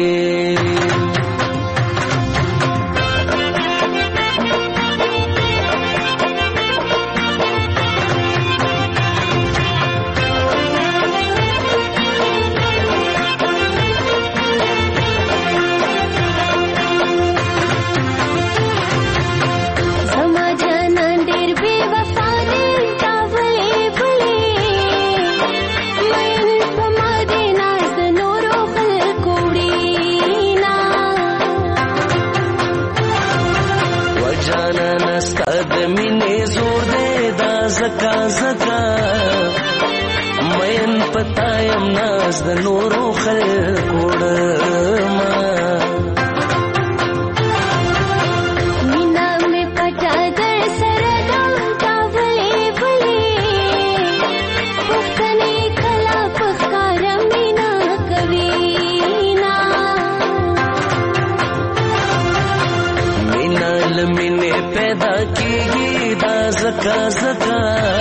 زکا زکا مین پتایم ناز د نورو خلکو ډما مینا می پټا در سره دا تاولې بلې پختنې کلا پخکار مینا کوي نا مینا لمنه پیدا کیږي دا زکا زکا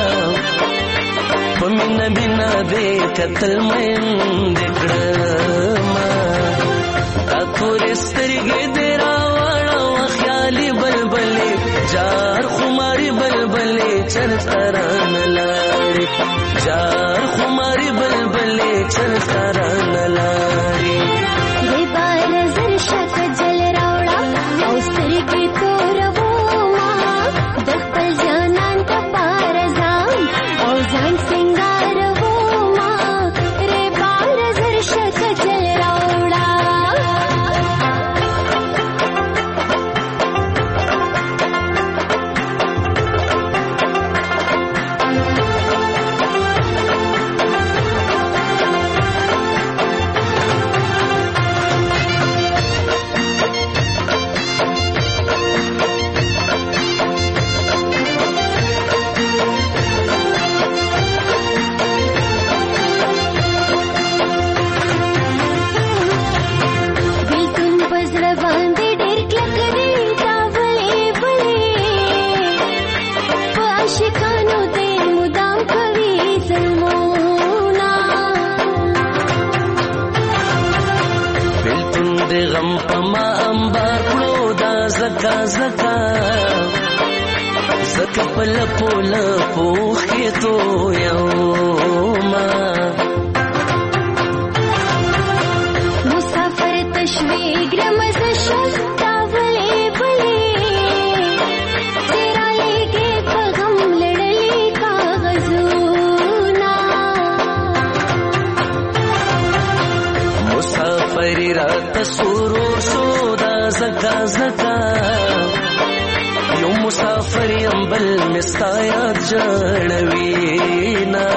پمنا بنا دے قتل مین دکڑما اکور استرگی دیرا وانا و خیالی بلبلی جار خماری بلبلی چر تران لاری جار خماری بلبلی چر تران لاری دی بار زر شک جل روڑا او استرگی تو رو ما دخل جانان تا پارزان او جان سنگار وہ ماں رے بار زر شک چل روڑا غم پما انبار کړو دا زکا زکا زکا پل پول پوخ کې تو یوما مسافر تشویق رمز شل تاولې بلې تیرا لګې پیغام لړلې کاغذونه مسافر رات سرور سودا زکا زکا یو مسافر یم بل مستا یاد جړوینا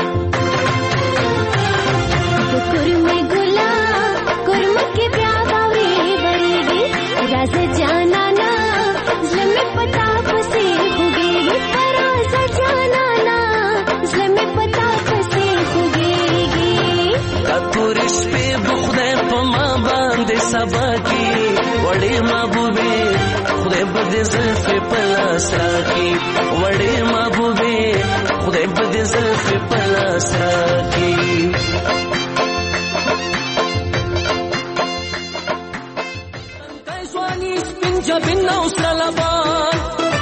کورمه ګلا کورمه کې بیا باورې ورېږي راز جانا نا زلمه پتا پسې خوږي راز جانا نا زلمه پتا پسې خوږي کاتورش په بخده پما باندې سبا کی وړې محبوبې خدای بده زلف پلاس راکی وړې محبوبې خدای بده زلف پلاس راکی کایسوانی سپین جبین نو سلام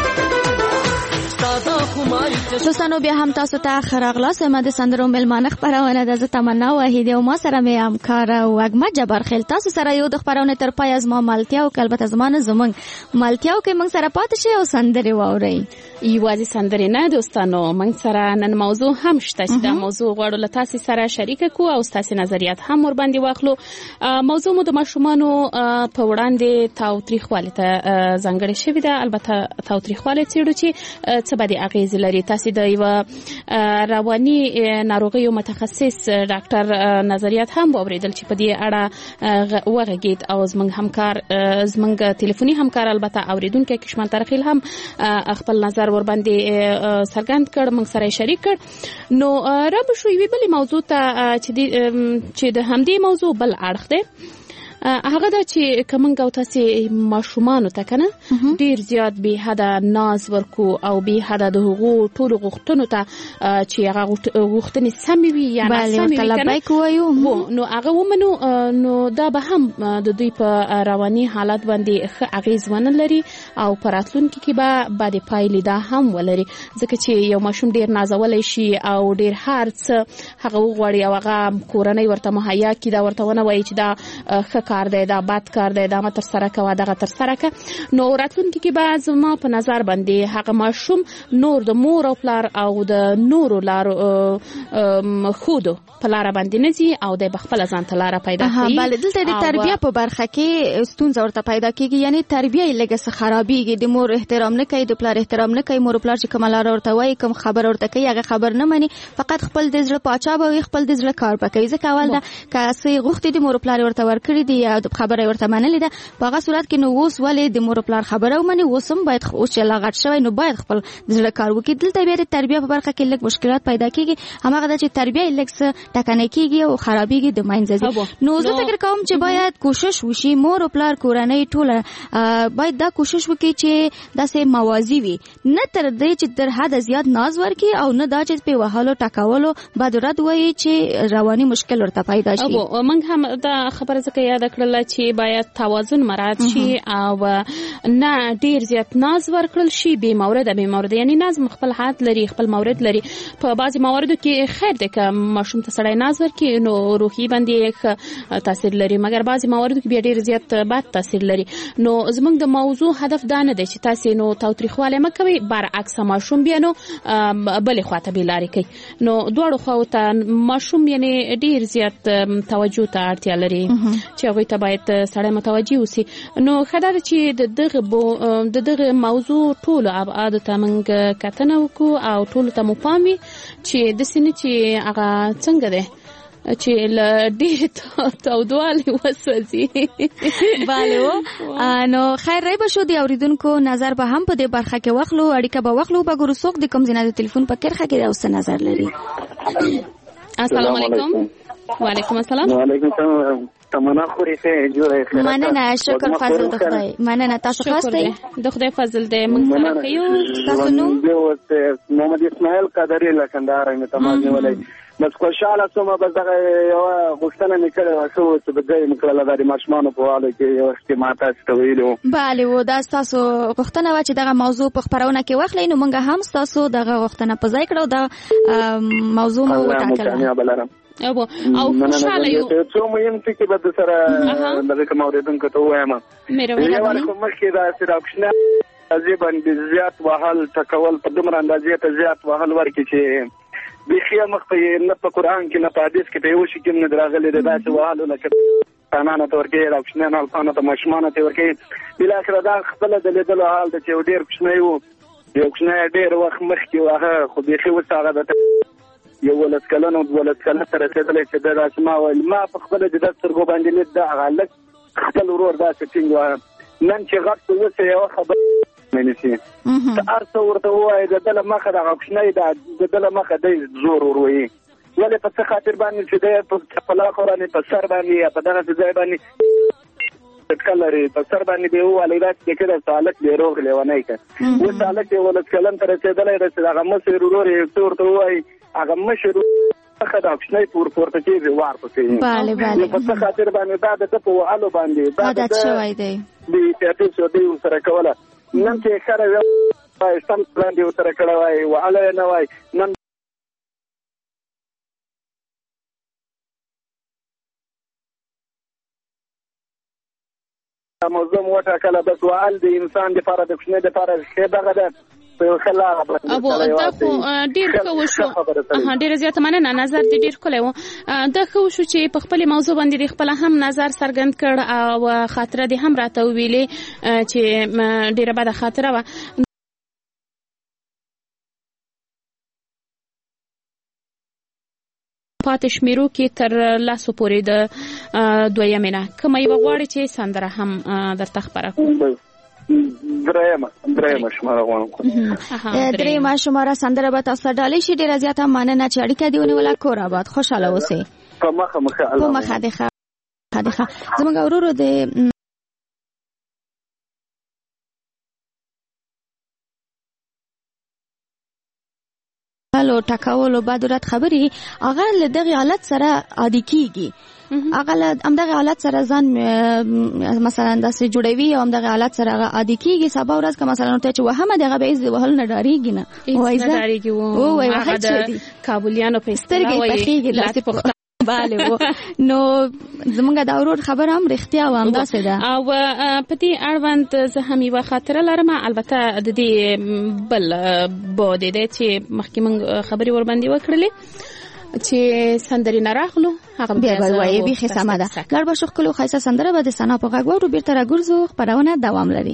دوستانو بیا هم تاسو ته خراغلا سم د سندرو ملمانه خبرونه د تمنا واحد او ما سره مې همکار او اګما جبر خل تاسو سره یو د خبرونه تر پای از ما مالتیا او کلبت زمانه زمنګ مالتیاو کې موږ سره پات شي او سندري واوري یوازې سندري نه دوستانو موږ سره نن موضوع هم شته چې دا موضوع غواړو له تاسو سره شریک کو او تاسو نظریات هم ور باندې واخلو موضوع مو د ماشومانو په وړاندې تاوتریخواله ته ځانګړې شوې ده البته تاوتریخواله چیرې چې څه به د اغیز لري تاسو د یو رواني ناروغیو متخصص ډاکټر نظریات هم اوریدل چې په دې اړه وغږید او زمنګ همکار زمنګ ټلیفوني همکار البته اوریدونکو کشمن ترخیل هم خپل نظر ور باندې څرګند کړ موږ سره شریک کړ نو رب شو وی بل موضوع ته چې چې د همدې موضوع بل اړخ ده هغه دا چې کومنګ او تاسو ماشومان ته کنه ډیر زیات به حدا ناز ورکو او به حدا د حقوق ټول غوښتنو ته چې هغه غوښتنې سمې وي یا نه سمې وي نو هغه ومنو نو دا به هم د دوی په رواني حالت باندې ښه اغیز ونه لري او پراتلونکي کې به بعد پایلې دا هم ولري ځکه چې یو ماشوم ډیر نازولای شي او ډیر هرڅ هغه وغوړي او هغه کورنۍ ورته مهیا کی دا ورته ونه وایي چې دا ښه کار دی دا بد کار دی دا ما تر سره کوه دغه تر سره که نو راتلونکي کې به زما په نظر باندې هغه ماشوم نور د مور او پلار او د نورو لارو خودو په لار باندې نزي او د خپل ځان ته لار پیدا کوي. بله دلته د تربیه په برخه کې ستونزه ورته پیدا کیږي یعنی تربیه یې لږه څه خرابېږي د مور احترام نه کوي د پلار احترام نه کوي مور او پلار چې کوم لار ورته وایي کوم خبر ورته کوي هغه خبر نه مني فقط خپل د زړه پاچا به خپل د زړه کار وکوي ځکه اول دا که څه غوښتي د مور او پلار ورته ورکړي دي یا خبره ورته منلې ده په هغه صورت کې نو اوس ولې د مور او پلار خبره ومني اوس هم باید اوس چې لا غټ شوی نو باید خپل د زړه کار وکړي. دلته بیا د تربیه په برخه کې لږ مشکلات پیدا کیږي هماغه د چې تربیه لږ څه ټکنۍ کیږي او خرابېږي د ماینځ ځي نو زه فکر کوم چې باید کوشش وشي مور او پلار کورنۍ ټوله باید دا کوشش وکړي چې داسې موازی وي نه تر دې چې تر حد زیات ناز ورکړي او نه دا چې په وهلو ټکولو بعد رد وایي چې رواني مشکل ورته پیدا شي. او موږ هم دا خبره ځکه یاد کړل چې باید توازن مراعات شي او نه ډیر زیات ناز ورکړل شي به مورد به مورد یعنی ناز خپل حد لري خپل مورد لري په بعضي مواردو کې خیر ده که ماشوم ته سړی ناز ورکړي نو روحي باندې تاثیر لري مګر بعضي مواردو کې بیا ډیر زیات بد تاثیر لري نو زموږ د موضوع هدف دا نه دی چې تاسو نو تاوتریخواله مکوي برعکس ماشوم بیا نو بلې خواته به لاري کوي نو دوړو خو ته ماشوم یعنی ډیر زیات توجه ته اړتیا لري چې هغه ته باید سړی متوجي اوسي نو خدای چې د دغه د دغه موضوع ټول ابعاد ته موږ کتنه وکړو او ټول ته مو پامي چې د سینې چې هغه څنګه ده چې ل ډېر تودوالی وسوځي. بله نو خیر رای به شو د اوریدونکو نظر به هم په دې برخه کې واخلو اړیکه به واخلو به ګورو څوک د کوم ځای د ټلیفون په کرخه کې اوس نظر لري. السلام علیکم. وعلیکم السلام. وعلیکم السلام. تمنا خوري څه جوړه خیر. مننه شکر فضل د خدای. مننه تاسو خاصه د خدای فضل دې موږ سره کوي. تاسو نو محمد اسماعیل قادری لکندار مې تمام ولای بس خوشاله سومه بس دغه یو غوښتنه نکړه وشو چې به دې مکړه د ماشومان په حواله کې یو اجتماع تاسو ویلو. bale و دا تاسو غوښتنه و چې دغه موضوع په خبرونه کې واخلئ نو موږ هم تاسو دغه غوښتنه په ځای کړو دا موضوع مو وټاکله. او او خوشاله یو څو مهم څه کې به سره دغه کوم اوریدونکو ته وایم مې راوړم مخکې دا سره اپشن ازي باندې زیات وهل تکول په دومره اندازې ته زیات وهل ورکې چې بخیا مخ په نه په قران کې نه په حدیث کې په یو شي کې نه دراغلي د داسې وهلو لکه قانون ته ورکې اپشن نه الفانه ته مشمانه ته ورکې بل اخر دا خپل د لیدلو حال د چې ډیر کوښنه یو یو کوښنه ډیر وخت مخکې واه خو بخي وساغه د یو ولس کلن او ولس کلن سره رسیدلې چې د راسما ول ما په خپل د سترګو باندې لید دا غلط خپل ورور دا څنګه نن چې غټ وسه یو خبر مې نشي تاسو ورته وای د دله مخه د غښنې د دله مخه د زور وروي ولې په څه خاطر باندې چې د په خپل قرآن په سر باندې په دغه ځای باندې تکلري په سر باندې دی ولیدات چې کله سالک دی روغ لیونای ک و سالک یو ولس کلن تر رسیدلې رسیدل هغه مسیر ورور یې ورته وای هغه مشر خدای خپل پور پورته کېږي وار پکې bale bale په څه خاطر باندې دا د په وهلو باندې دا د شوي دی د تاسو دی سره کوله نن چې خره وای سم باندې سره کړه وای وهله نه وای نن موضوع موټه کله بس وال د انسان لپاره د خپل لپاره ښه دغه ده ابو دا خو ډیر ښه وشو ها ډیر زیات مننه نظر دې ډیر کولای و دا خو شو چې په خپل موضوع باندې خپل هم نظر څرګند کړ او خاطره دې هم راته ویلې چې ډیره بده خاطره و پاتې شمیرو کې تر لاسو پورې د دویمه نه کومه یو غواړي چې سندره هم درته خبره کوم درېما درېما شماره غواړم درېما شماره سندره به تاسو ډالې شي ډیره زیاته مننه چې اړیکه دیونه ولا کور آباد خوشاله اوسئ په مخه مخه په مخه ده ده زموږ ورورو د لو ټاکولو بعد رات خبري هغه له دغه حالت سره عادي کیږي هغه له همدغه حالت سره ځان مثلا داسې جوړوي او همدغه حالت سره هغه عادي کیږي سبا ورځ که مثلا ورته چې وهمه دغه به یې وهل نه ډاریږي نه وایي نه ډاریږي او هغه د کابلیانو په سترګې پخېږي لاسې په باله وو نو زمونږ دا ورور خبره هم رښتیا و همداسې ده او په دې اړوند زه هم یوه خاطره لرم البته د دې بل بعد دی چې مخکې موږ خبرې ورباندې وکړلې چې سندرې نه راغلو هغه بیا به وایي بیخي سمه ده لړ به شو ښکلو ښایسته سندره به د ثنا په غږ واورو بیرته راګرځو خپرونه دوام لري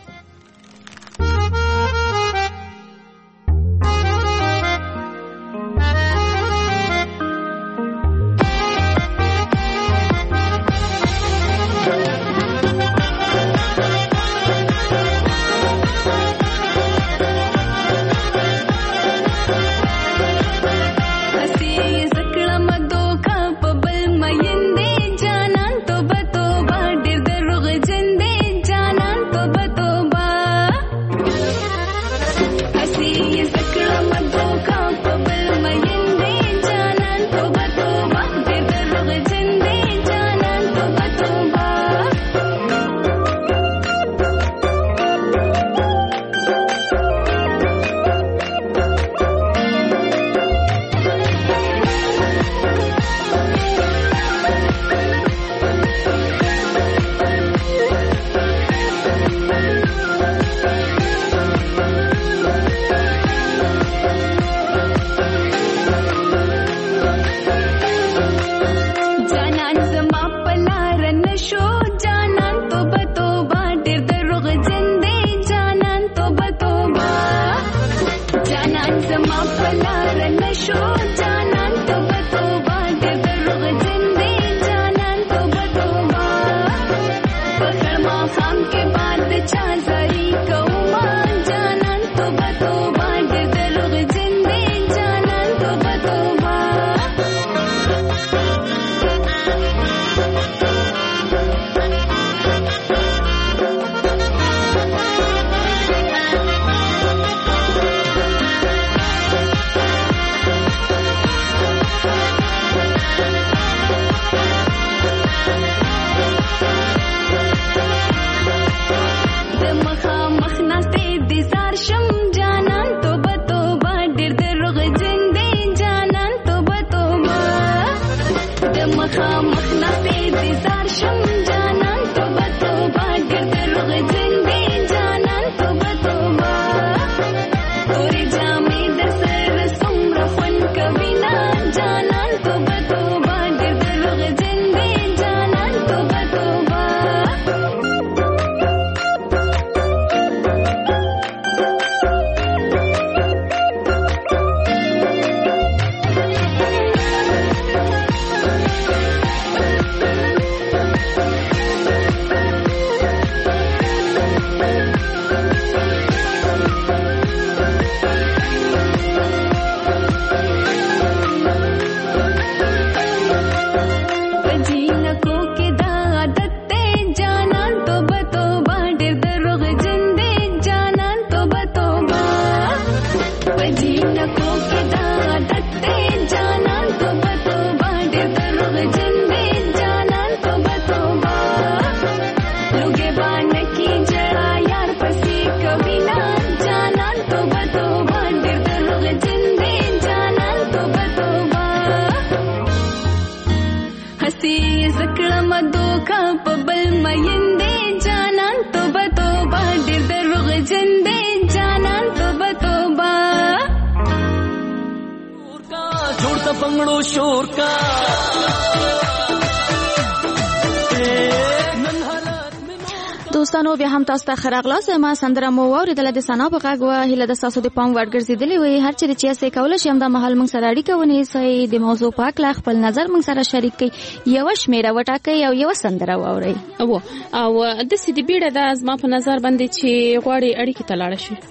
دوستانو بیا هم تاسو ته خراغلاس ما سندره مو اوریدله د ثنا په غږ و هله د تاسو د پام ورګرځیدلې وي هر چیرې چې څه کول شي هم د محل موږ سره اړیکه ونیسئ د موضوع په اړه خپل نظر موږ سره شریک کړئ یو شمیره وټاکئ او یو سندره واورئ او او د سې دی بیړه د ازما په نظر باندې چې غواړي اړیکه تلاړ شي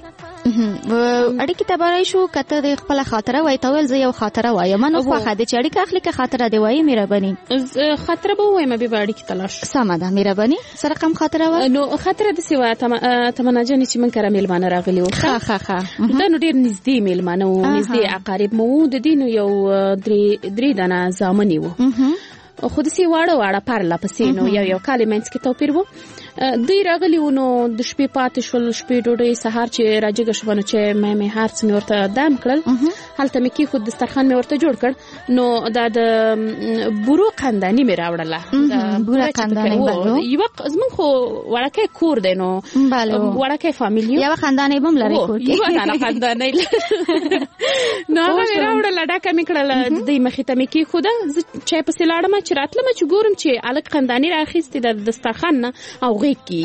اړیکې ته برای شو کته د خپل خاطره وای ته ول زه یو خاطره وایم نو خو خاطر چې اړیکه اخلي که خاطره دی وای مهرباني خاطره به وایم به اړیکې تلاش سمه ده مهرباني سره کوم خاطره و نو خاطره د سیوا تمنا جن چې من کرا میلمانه راغلی و ښه ښه ښه دا نو ډیر نږدې میلمانه و نږدې اقارب مو د دین یو درې درې دانه زامنی وو خو د سی واړه واړه پرله پسې نو یو یو کال منځ کې توپیر وو دوی راغلی و نو د شپې پاتې شول شپې ډوډۍ سهار چې راجګه شو نو چې مې مې هر څه مې ورته دام کړل هلته مې کې خود دسترخوان مې ورته جوړ کړ نو دا د بورو قندانی مې راوړله د بورو قندانی بلو یو زمون خو وړکه کور دی نو وړکه فامیلی یو خاندانی بم لري کور کې یو نه خاندانی نو هغه مې راوړله ډاکه مې کړل د دې مخې ته مې کې خود چې په سلاړه چې راتله مې چې ګورم چې الک خاندانی راخېستې د دسترخوان نه او غیکی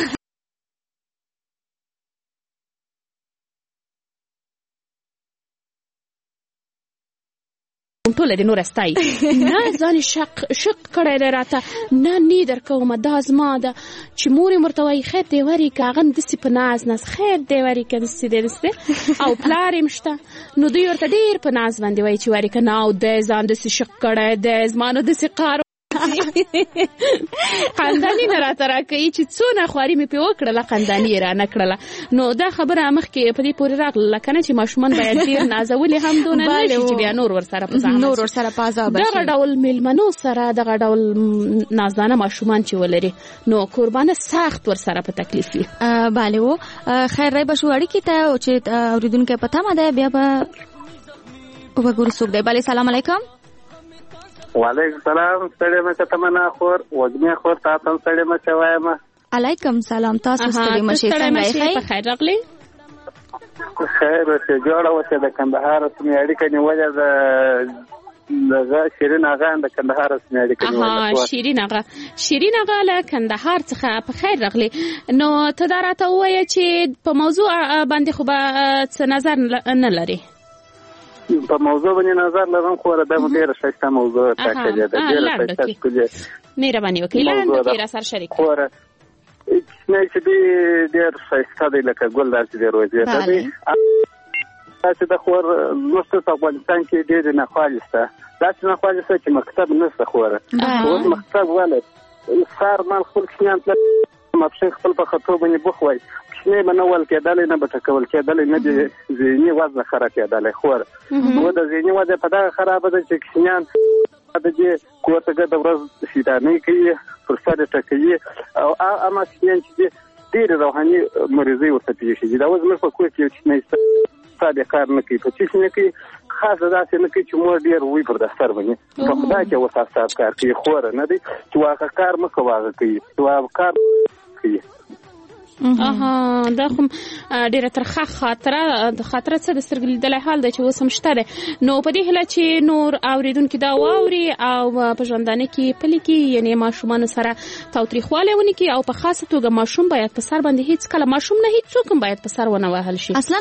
ټول د نور استای نه ځان شق شق کړه راته نه نی درکوم دا زما ده چې مور مرتوي خیر دی وری کاغن د سی پناز نس خیر دی وری کده سی درسته او پلار مشته نو دوی ورته ډیر پناز باندې وای چې وری کنه او د ځان د سی شق کړه د زمانو د سی قار خاندانی نه راته راکوي چې څونه خواري مې پې وکړله خانداني یې رانه کړله نو دا خبره مخکې په دې پورې راغله که نه چې ماشومان باید ډېر نازولي هم دونه نه شي چې بیا نور ورسره په زحمت نور ورسره په عذاب شي دغه ډول میلمنو سره دغه ډول نازدانه ماشومان چې ولري نو قربانه سخت ورسره په تکلیف وي بله و خیر رای به شو اړیکې ته چې اورېدونکی په تمه دی بیا به وګورو څوک دی بله سلام علیکم وعلیکم سلام ستړی مشه تمنا خور وګمه خور تاسو ستړی مشه وایم علیکم سلام تاسو ستړی مشه څنګه په خیر راغلی خیر اوسه جوړه اوسه د کندهار سمې اړیکه نیولې د دغه شیرین اغا د کندهار سمې اړیکه نیولې ها شیرین اغا شیرین اغا له کندهار څخه په خیر راغلی نو ته دا راته وایې چې په موضوع باندې خو به څه نظر نه لري په موضوع باندې نظر لرم خو دا ډیره ښایسته موضوع ټاکلې ده ډیره ښایسته کوي مهرباني وکړئ لاندې کې سره شریک خو نه چې دې ډیر ښایسته دی لکه ګل داسې دی روزي ده دې چې د خور نوسته په افغانستان کې ډېر نه خالصه داسې نه خالصه چې مکتب نشته خوره اوس مکتب ولې سار مال خپل کښیان مپښین خپل په خطو باندې بوخوي نه منول کېدل نه به کول کېدل نه دي ذهني وزن خراب کېدل خور و د ذهني وزن په دا خراب ده چې کښیان د دې کوته د ورځ شیدانې کوي فرصت ته کوي او اما کښیان چې ډېر روحاني مریضي ورته پیښیږي دا وزن په کوه کې چې نه ستاسو کار نه کوي په چې نه کوي خاص داسې نه کوي چې مور ډېر وی پر دفتر باندې په خدای کې وساسات کار کوي خور نه دي چې واقع کار مکه واغ کوي چې واقع کار کوي اها دا خو ډیره ترخه خاطره خاطره څه د سترګې لیدلای حال دی چې اوس هم شته دی نو په دې هیله چې نور اوریدونکي دا واوري او په ژوندانه کې پلي کړي یعنې ماشومانو سره تاوتریخوالی ونه کړي او په خاصه توګه ماشوم باید په سر باندې هیڅ کله ماشوم نه هیڅوک هم باید په سر ونه وهل شي اصلا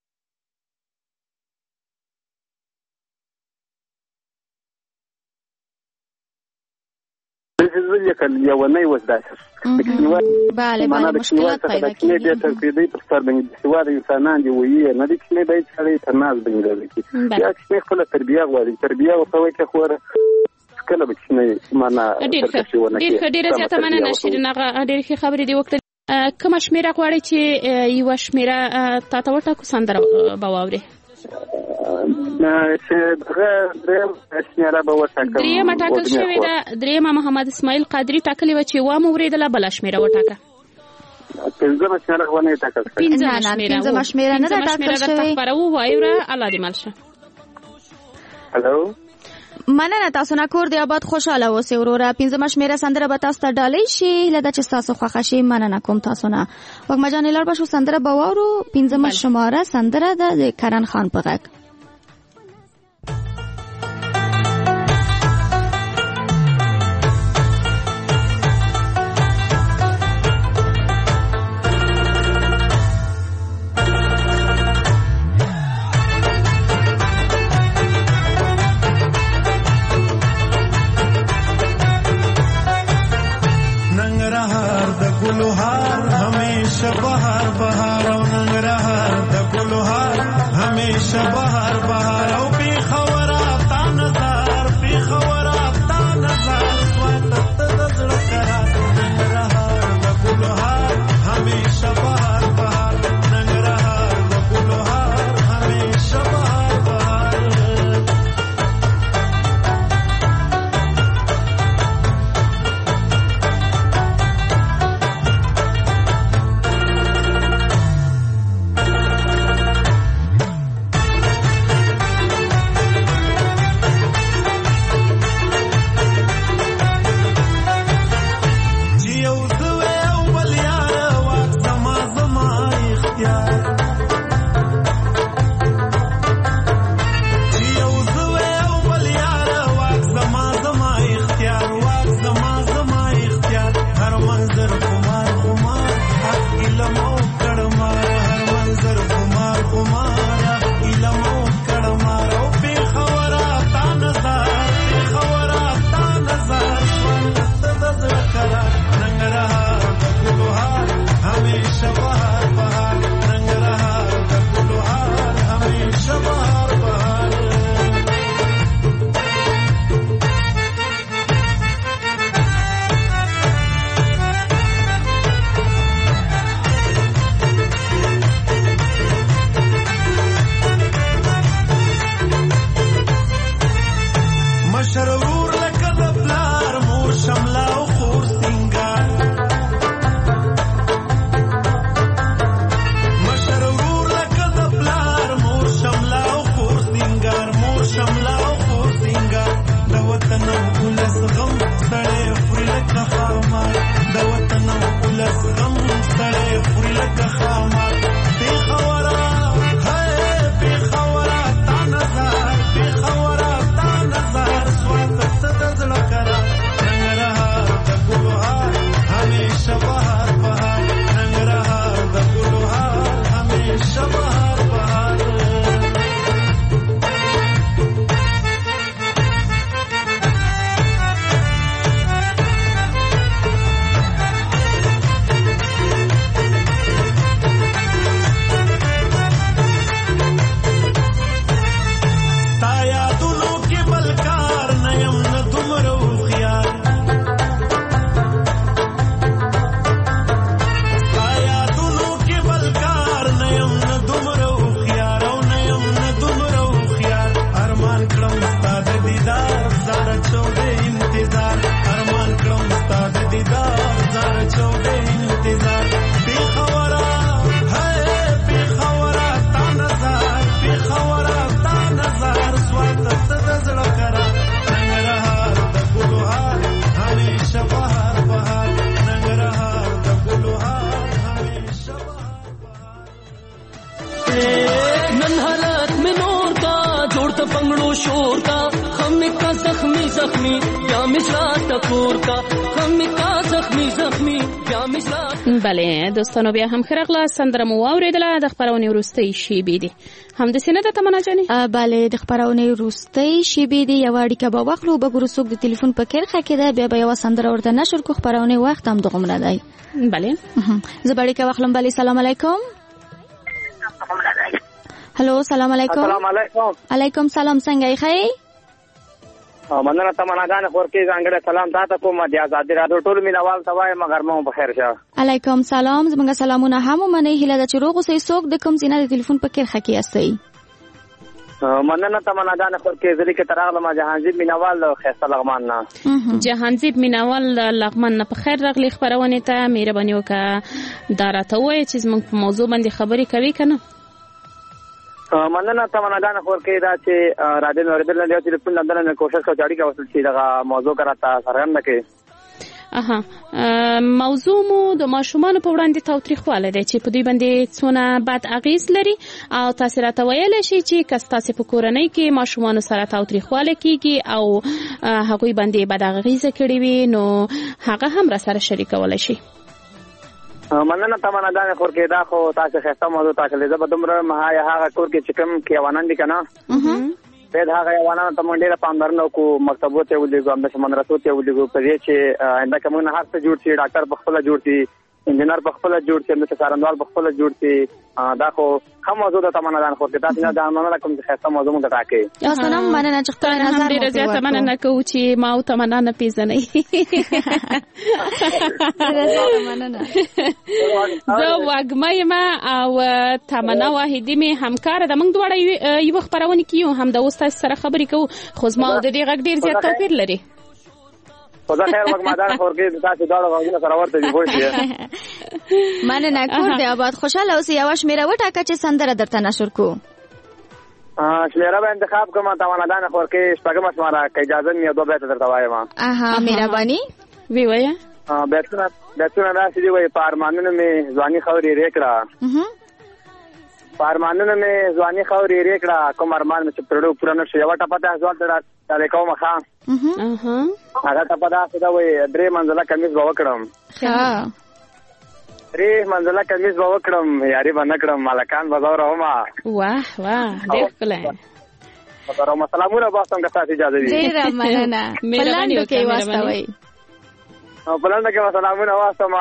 یو نه وځ داسې بله بله مشکلات پیدا کیږي د ترکیدې پر سر باندې سواد انسانان دی وایي نه دي چې به چړې تناز باندې لري یا چې خپل تربیه غواړي تربیه او توې کې خوره کله به چې نه معنا ډېر ډېر زیاته مننه شیرین هغه ډېر ښه خبرې دی وکړه کوم شمیره غواړي چې یو شمیره تاسو ورته کو سندره بواوري درېیمه ټاکل شوې ده درېیمه محمد اسماعیل قادري ټاکلې وه چې وامه اورېدله بله شمېره وټاکه پنځمه شمېره خو نه یې ټاکل شوې پنځمه شمېره نه ده ټاکل شوې خپروو وایوره الله دې مل شه هلو مننه تاسو نه کور دی آباد خوشاله اوسئ وروره پنځمه شمېره سندره به تاسو ته ډالۍ شي هیله ده چې ستاسو خوښه شي مننه کوم تاسو نه وږمه جانې لاړ به شو سندره به واورو پنځمه شماره سندره ده د کرن خان په غږ بهار بهار او ننګرهار د زخمی بیا مزرا ټکور کا غم کا زخمی زخمی بیا مزرا. بله دوستانو بیا هم خرغله سندره مو واوریدله د خبرونې وروستۍ شیبې دي هم د سینه د تمنا جانې. بله د خبرونې وروستۍ شیبې دي یو اړیکه به واخلو به ګورو څوک د تلیفون په کرخه کې ده بیا به یو سندره ورته نشر کو خبرونې وخت هم دغه دی. بله زه به اړیکه واخلم. بله سلام علیکم. هلو سلام علیکم. السلام علیکم. علیکم سلام څنګه یې؟ مننه تمنا جان خورکی ځانګړی سلام تاسو کوم د آزادي راډیو ټول مینوال ته وایم مگر مو بخیر شه. علیکم سلام زموږ سلامونه هم منې هیله ده چې روغ اوسئ. څوک د کوم ځای د ټلیفون په کرخه کې یاستئ؟ مننه تمنا جان خورکی زری کې تراغله ما جهانزیب مینوال خیسته لغمان نه. جهانزیب مینوال لغمان نه په خیر راغلی خبرونه ته مهرباني وکړه دا راته وایي چې زموږ په موضوع باندې خبرې کوي کنه. مننه تمنا جان خورکی دا چې راډیو اوریدل نه دی چې په لندن نه کوشش کوي چې اړیکه وصل شي دغه موضوع کراته څرګنده کړي. اها موضوع مو د ماشومان په وړاندې تاوتریخواله دی چې په دوی باندې څونه بد اغیز لري او تاسو راته ویل شي چې کس تاسو په کورنۍ کې ماشومان سره تاوتریخواله کیږي او هغوی باندې بد اغیز کړی وي نو هغه هم را سره شریکول شي. مننه تمنا جان خورکی دا خو تاسو خسته موضوع تاسو له زبر دومره ما هغه کور کې چې کوم کې وانان دي کنه په دا هغه وانان ته مونږ ډیره پاملرنه کو مکتبو ته ولېګو هم د مدرسو ته ولېګو په دې چې انده کوم نه هر څه جوړ شي ډاکټر په خپل جوړ شي انجنیر په خپل جوړ شي د سارندوال په خپل جوړ شي دا خو کوم موضوع د تمنا جان خورکی تاسو نه دا مننه کوم چې خسته موضوع مونږ راکې. اصلا مننه چې خپل نظر ډیره زیاته مننه کوو چې ما او تمنا نه پیژنئ. زه وګمای ما او تمنا واحدی می همکار د موږ دواړه یو خبرونه کیو هم د استاد سره خبرې کوو خو زما د دې غږ ډیر زیات توپیر لري. خدا خیر وګ مادار خورکی تاسو دا غوښنه سره ورته دی وایي. مننه کور دی آباد خوشاله اوسئ. یو شمیره وټاکه چې سندره درته نشر کو. ا شمیره به انتخاب کوم تمنا جان خورکی شپږم اسماره که اجازه مې دوه بیت درته وایم. اها مهرباني وی وایي. ا بیتونه بیتونه راځي دی وایي پارمانونه مې ځواني خوري ریکړه پارمانونه مې ځواني خوري ریکړه کوم ارمان مې پرړو پوره نشي یو ټپه ته ځوان ته دا کوم ښه اها هغه ټپه دا څه دا وایي درې منزله کمیز به وکړم. ها درې منزله کمیز به وکړم یاري به نه کړم مالکان به زه ورومه. واه واه ډېر ښکلی. سلام سلامونه باسم که تاسو اجازه وي. ډېره مننه. مهرباني وکړئ واستوئ. په لنډه کې سلامونه واستم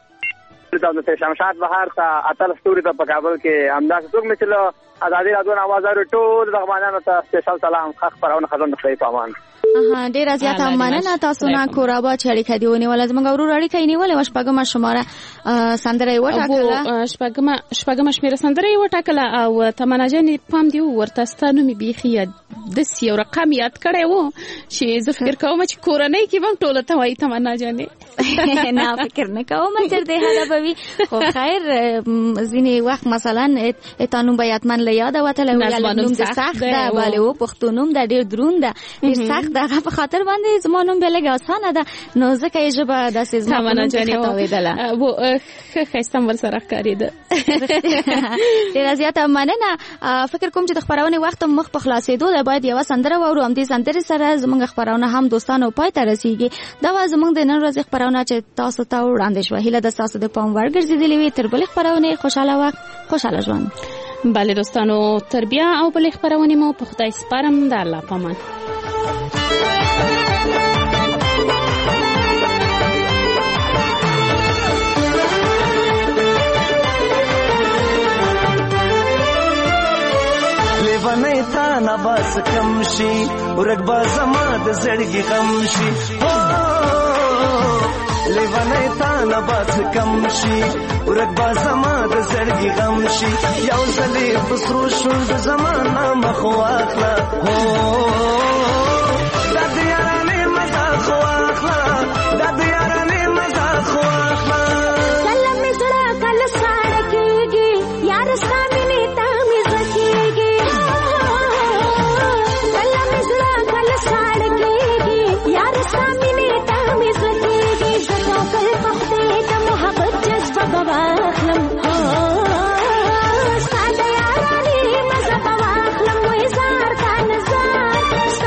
د شمشاد بهار ته اتل ستوري ته په کابل کې همداسې څوک مې چې له ازادي راډیو نه اواز اوري ټول دغمانانو ته سپیشل سلام ښه خپرونه خزان د خدای په امان. اها ډیره زیاته مننه تاسو نه کورابا چې اړیکه دی ونیول زموږ ورور اړیکه نیولې و شپږم شماره سندره یې وټاکله شپږم شپږم شمیره سندره یې وټاکله او تمنا جان پام دی ورته ستانو می بيخي د یو رقم یاد کړی و چې زه فکر کوم چې کورنۍ کې هم ټوله ته وایي تمنا جان نه فکر نه کوم چې دې هدا بوي خو خیر ځینې وخت مثلا اتانو بیاتمن له یاد وته له نوم د سخت ده bale و پښتونوم د ډیر درون ده ډیر سخت ده په خاطر باندې زمونږ به لګا اسانه ده نو ځکه یې جبه د سیزما تمنا جان و و خستم ور سره کاریده ډیر زیاته مننه. فکر کوم چې د خبرونه وخت مخ په خلاصېدو ده باید یو سندره وورو هم دې سندره سره زمونږ خبرونه هم دوستانو پای ته رسیږي. دا زمونږ د نن ورځې خبرونه چې تاسو ته وړاندې شوه هیله د تاسو د پام ورګرځېدلې وي تر بلې خبرونه خوشاله وخت خوشاله ژوند. بله دوستانو تر بیا او بلې خبرونه مو په خدای سپارم د الله پامان. لیوانه تا نباس کم شي ورګ با زما د زړګي غم شي لیوانه تا نباس کم شي ورګ با زما د زړګي غم شي یو ځلې پسرو شو د زمانه مخ واخلا هو د دیارانه مزه خو واخلا د دیارانه مزه خو واخلا کله مزړه کله ساړه کېږي یار سامنے تا مزه کېږي کله مزړه کله ساړه کېږي یار سامنے تا مزه کېږي زکه کل پخته د محبت جذبه بواخلم ساده یارانه مزه بواخلم وې زار کا نزار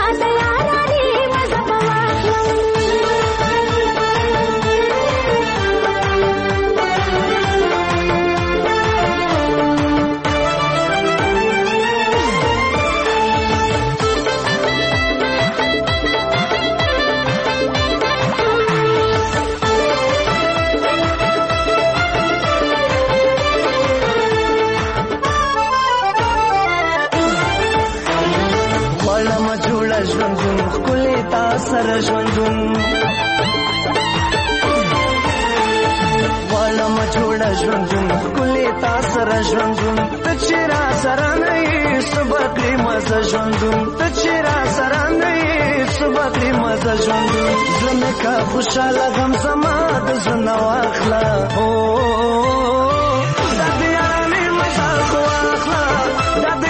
جوړه ژوندون ښکلې تا سره ژوندون غواړم جوړه ژوندون ښکلې تا سره ژوندون ته چې را سره نه یې څه به کړې مزه ژوندون ته چې را سره نه یې څه به کړې مزه ژوندون زړه مې که خوشحاله غم زما د زړه نه واخله دا د یارانې مزه خو واخله دا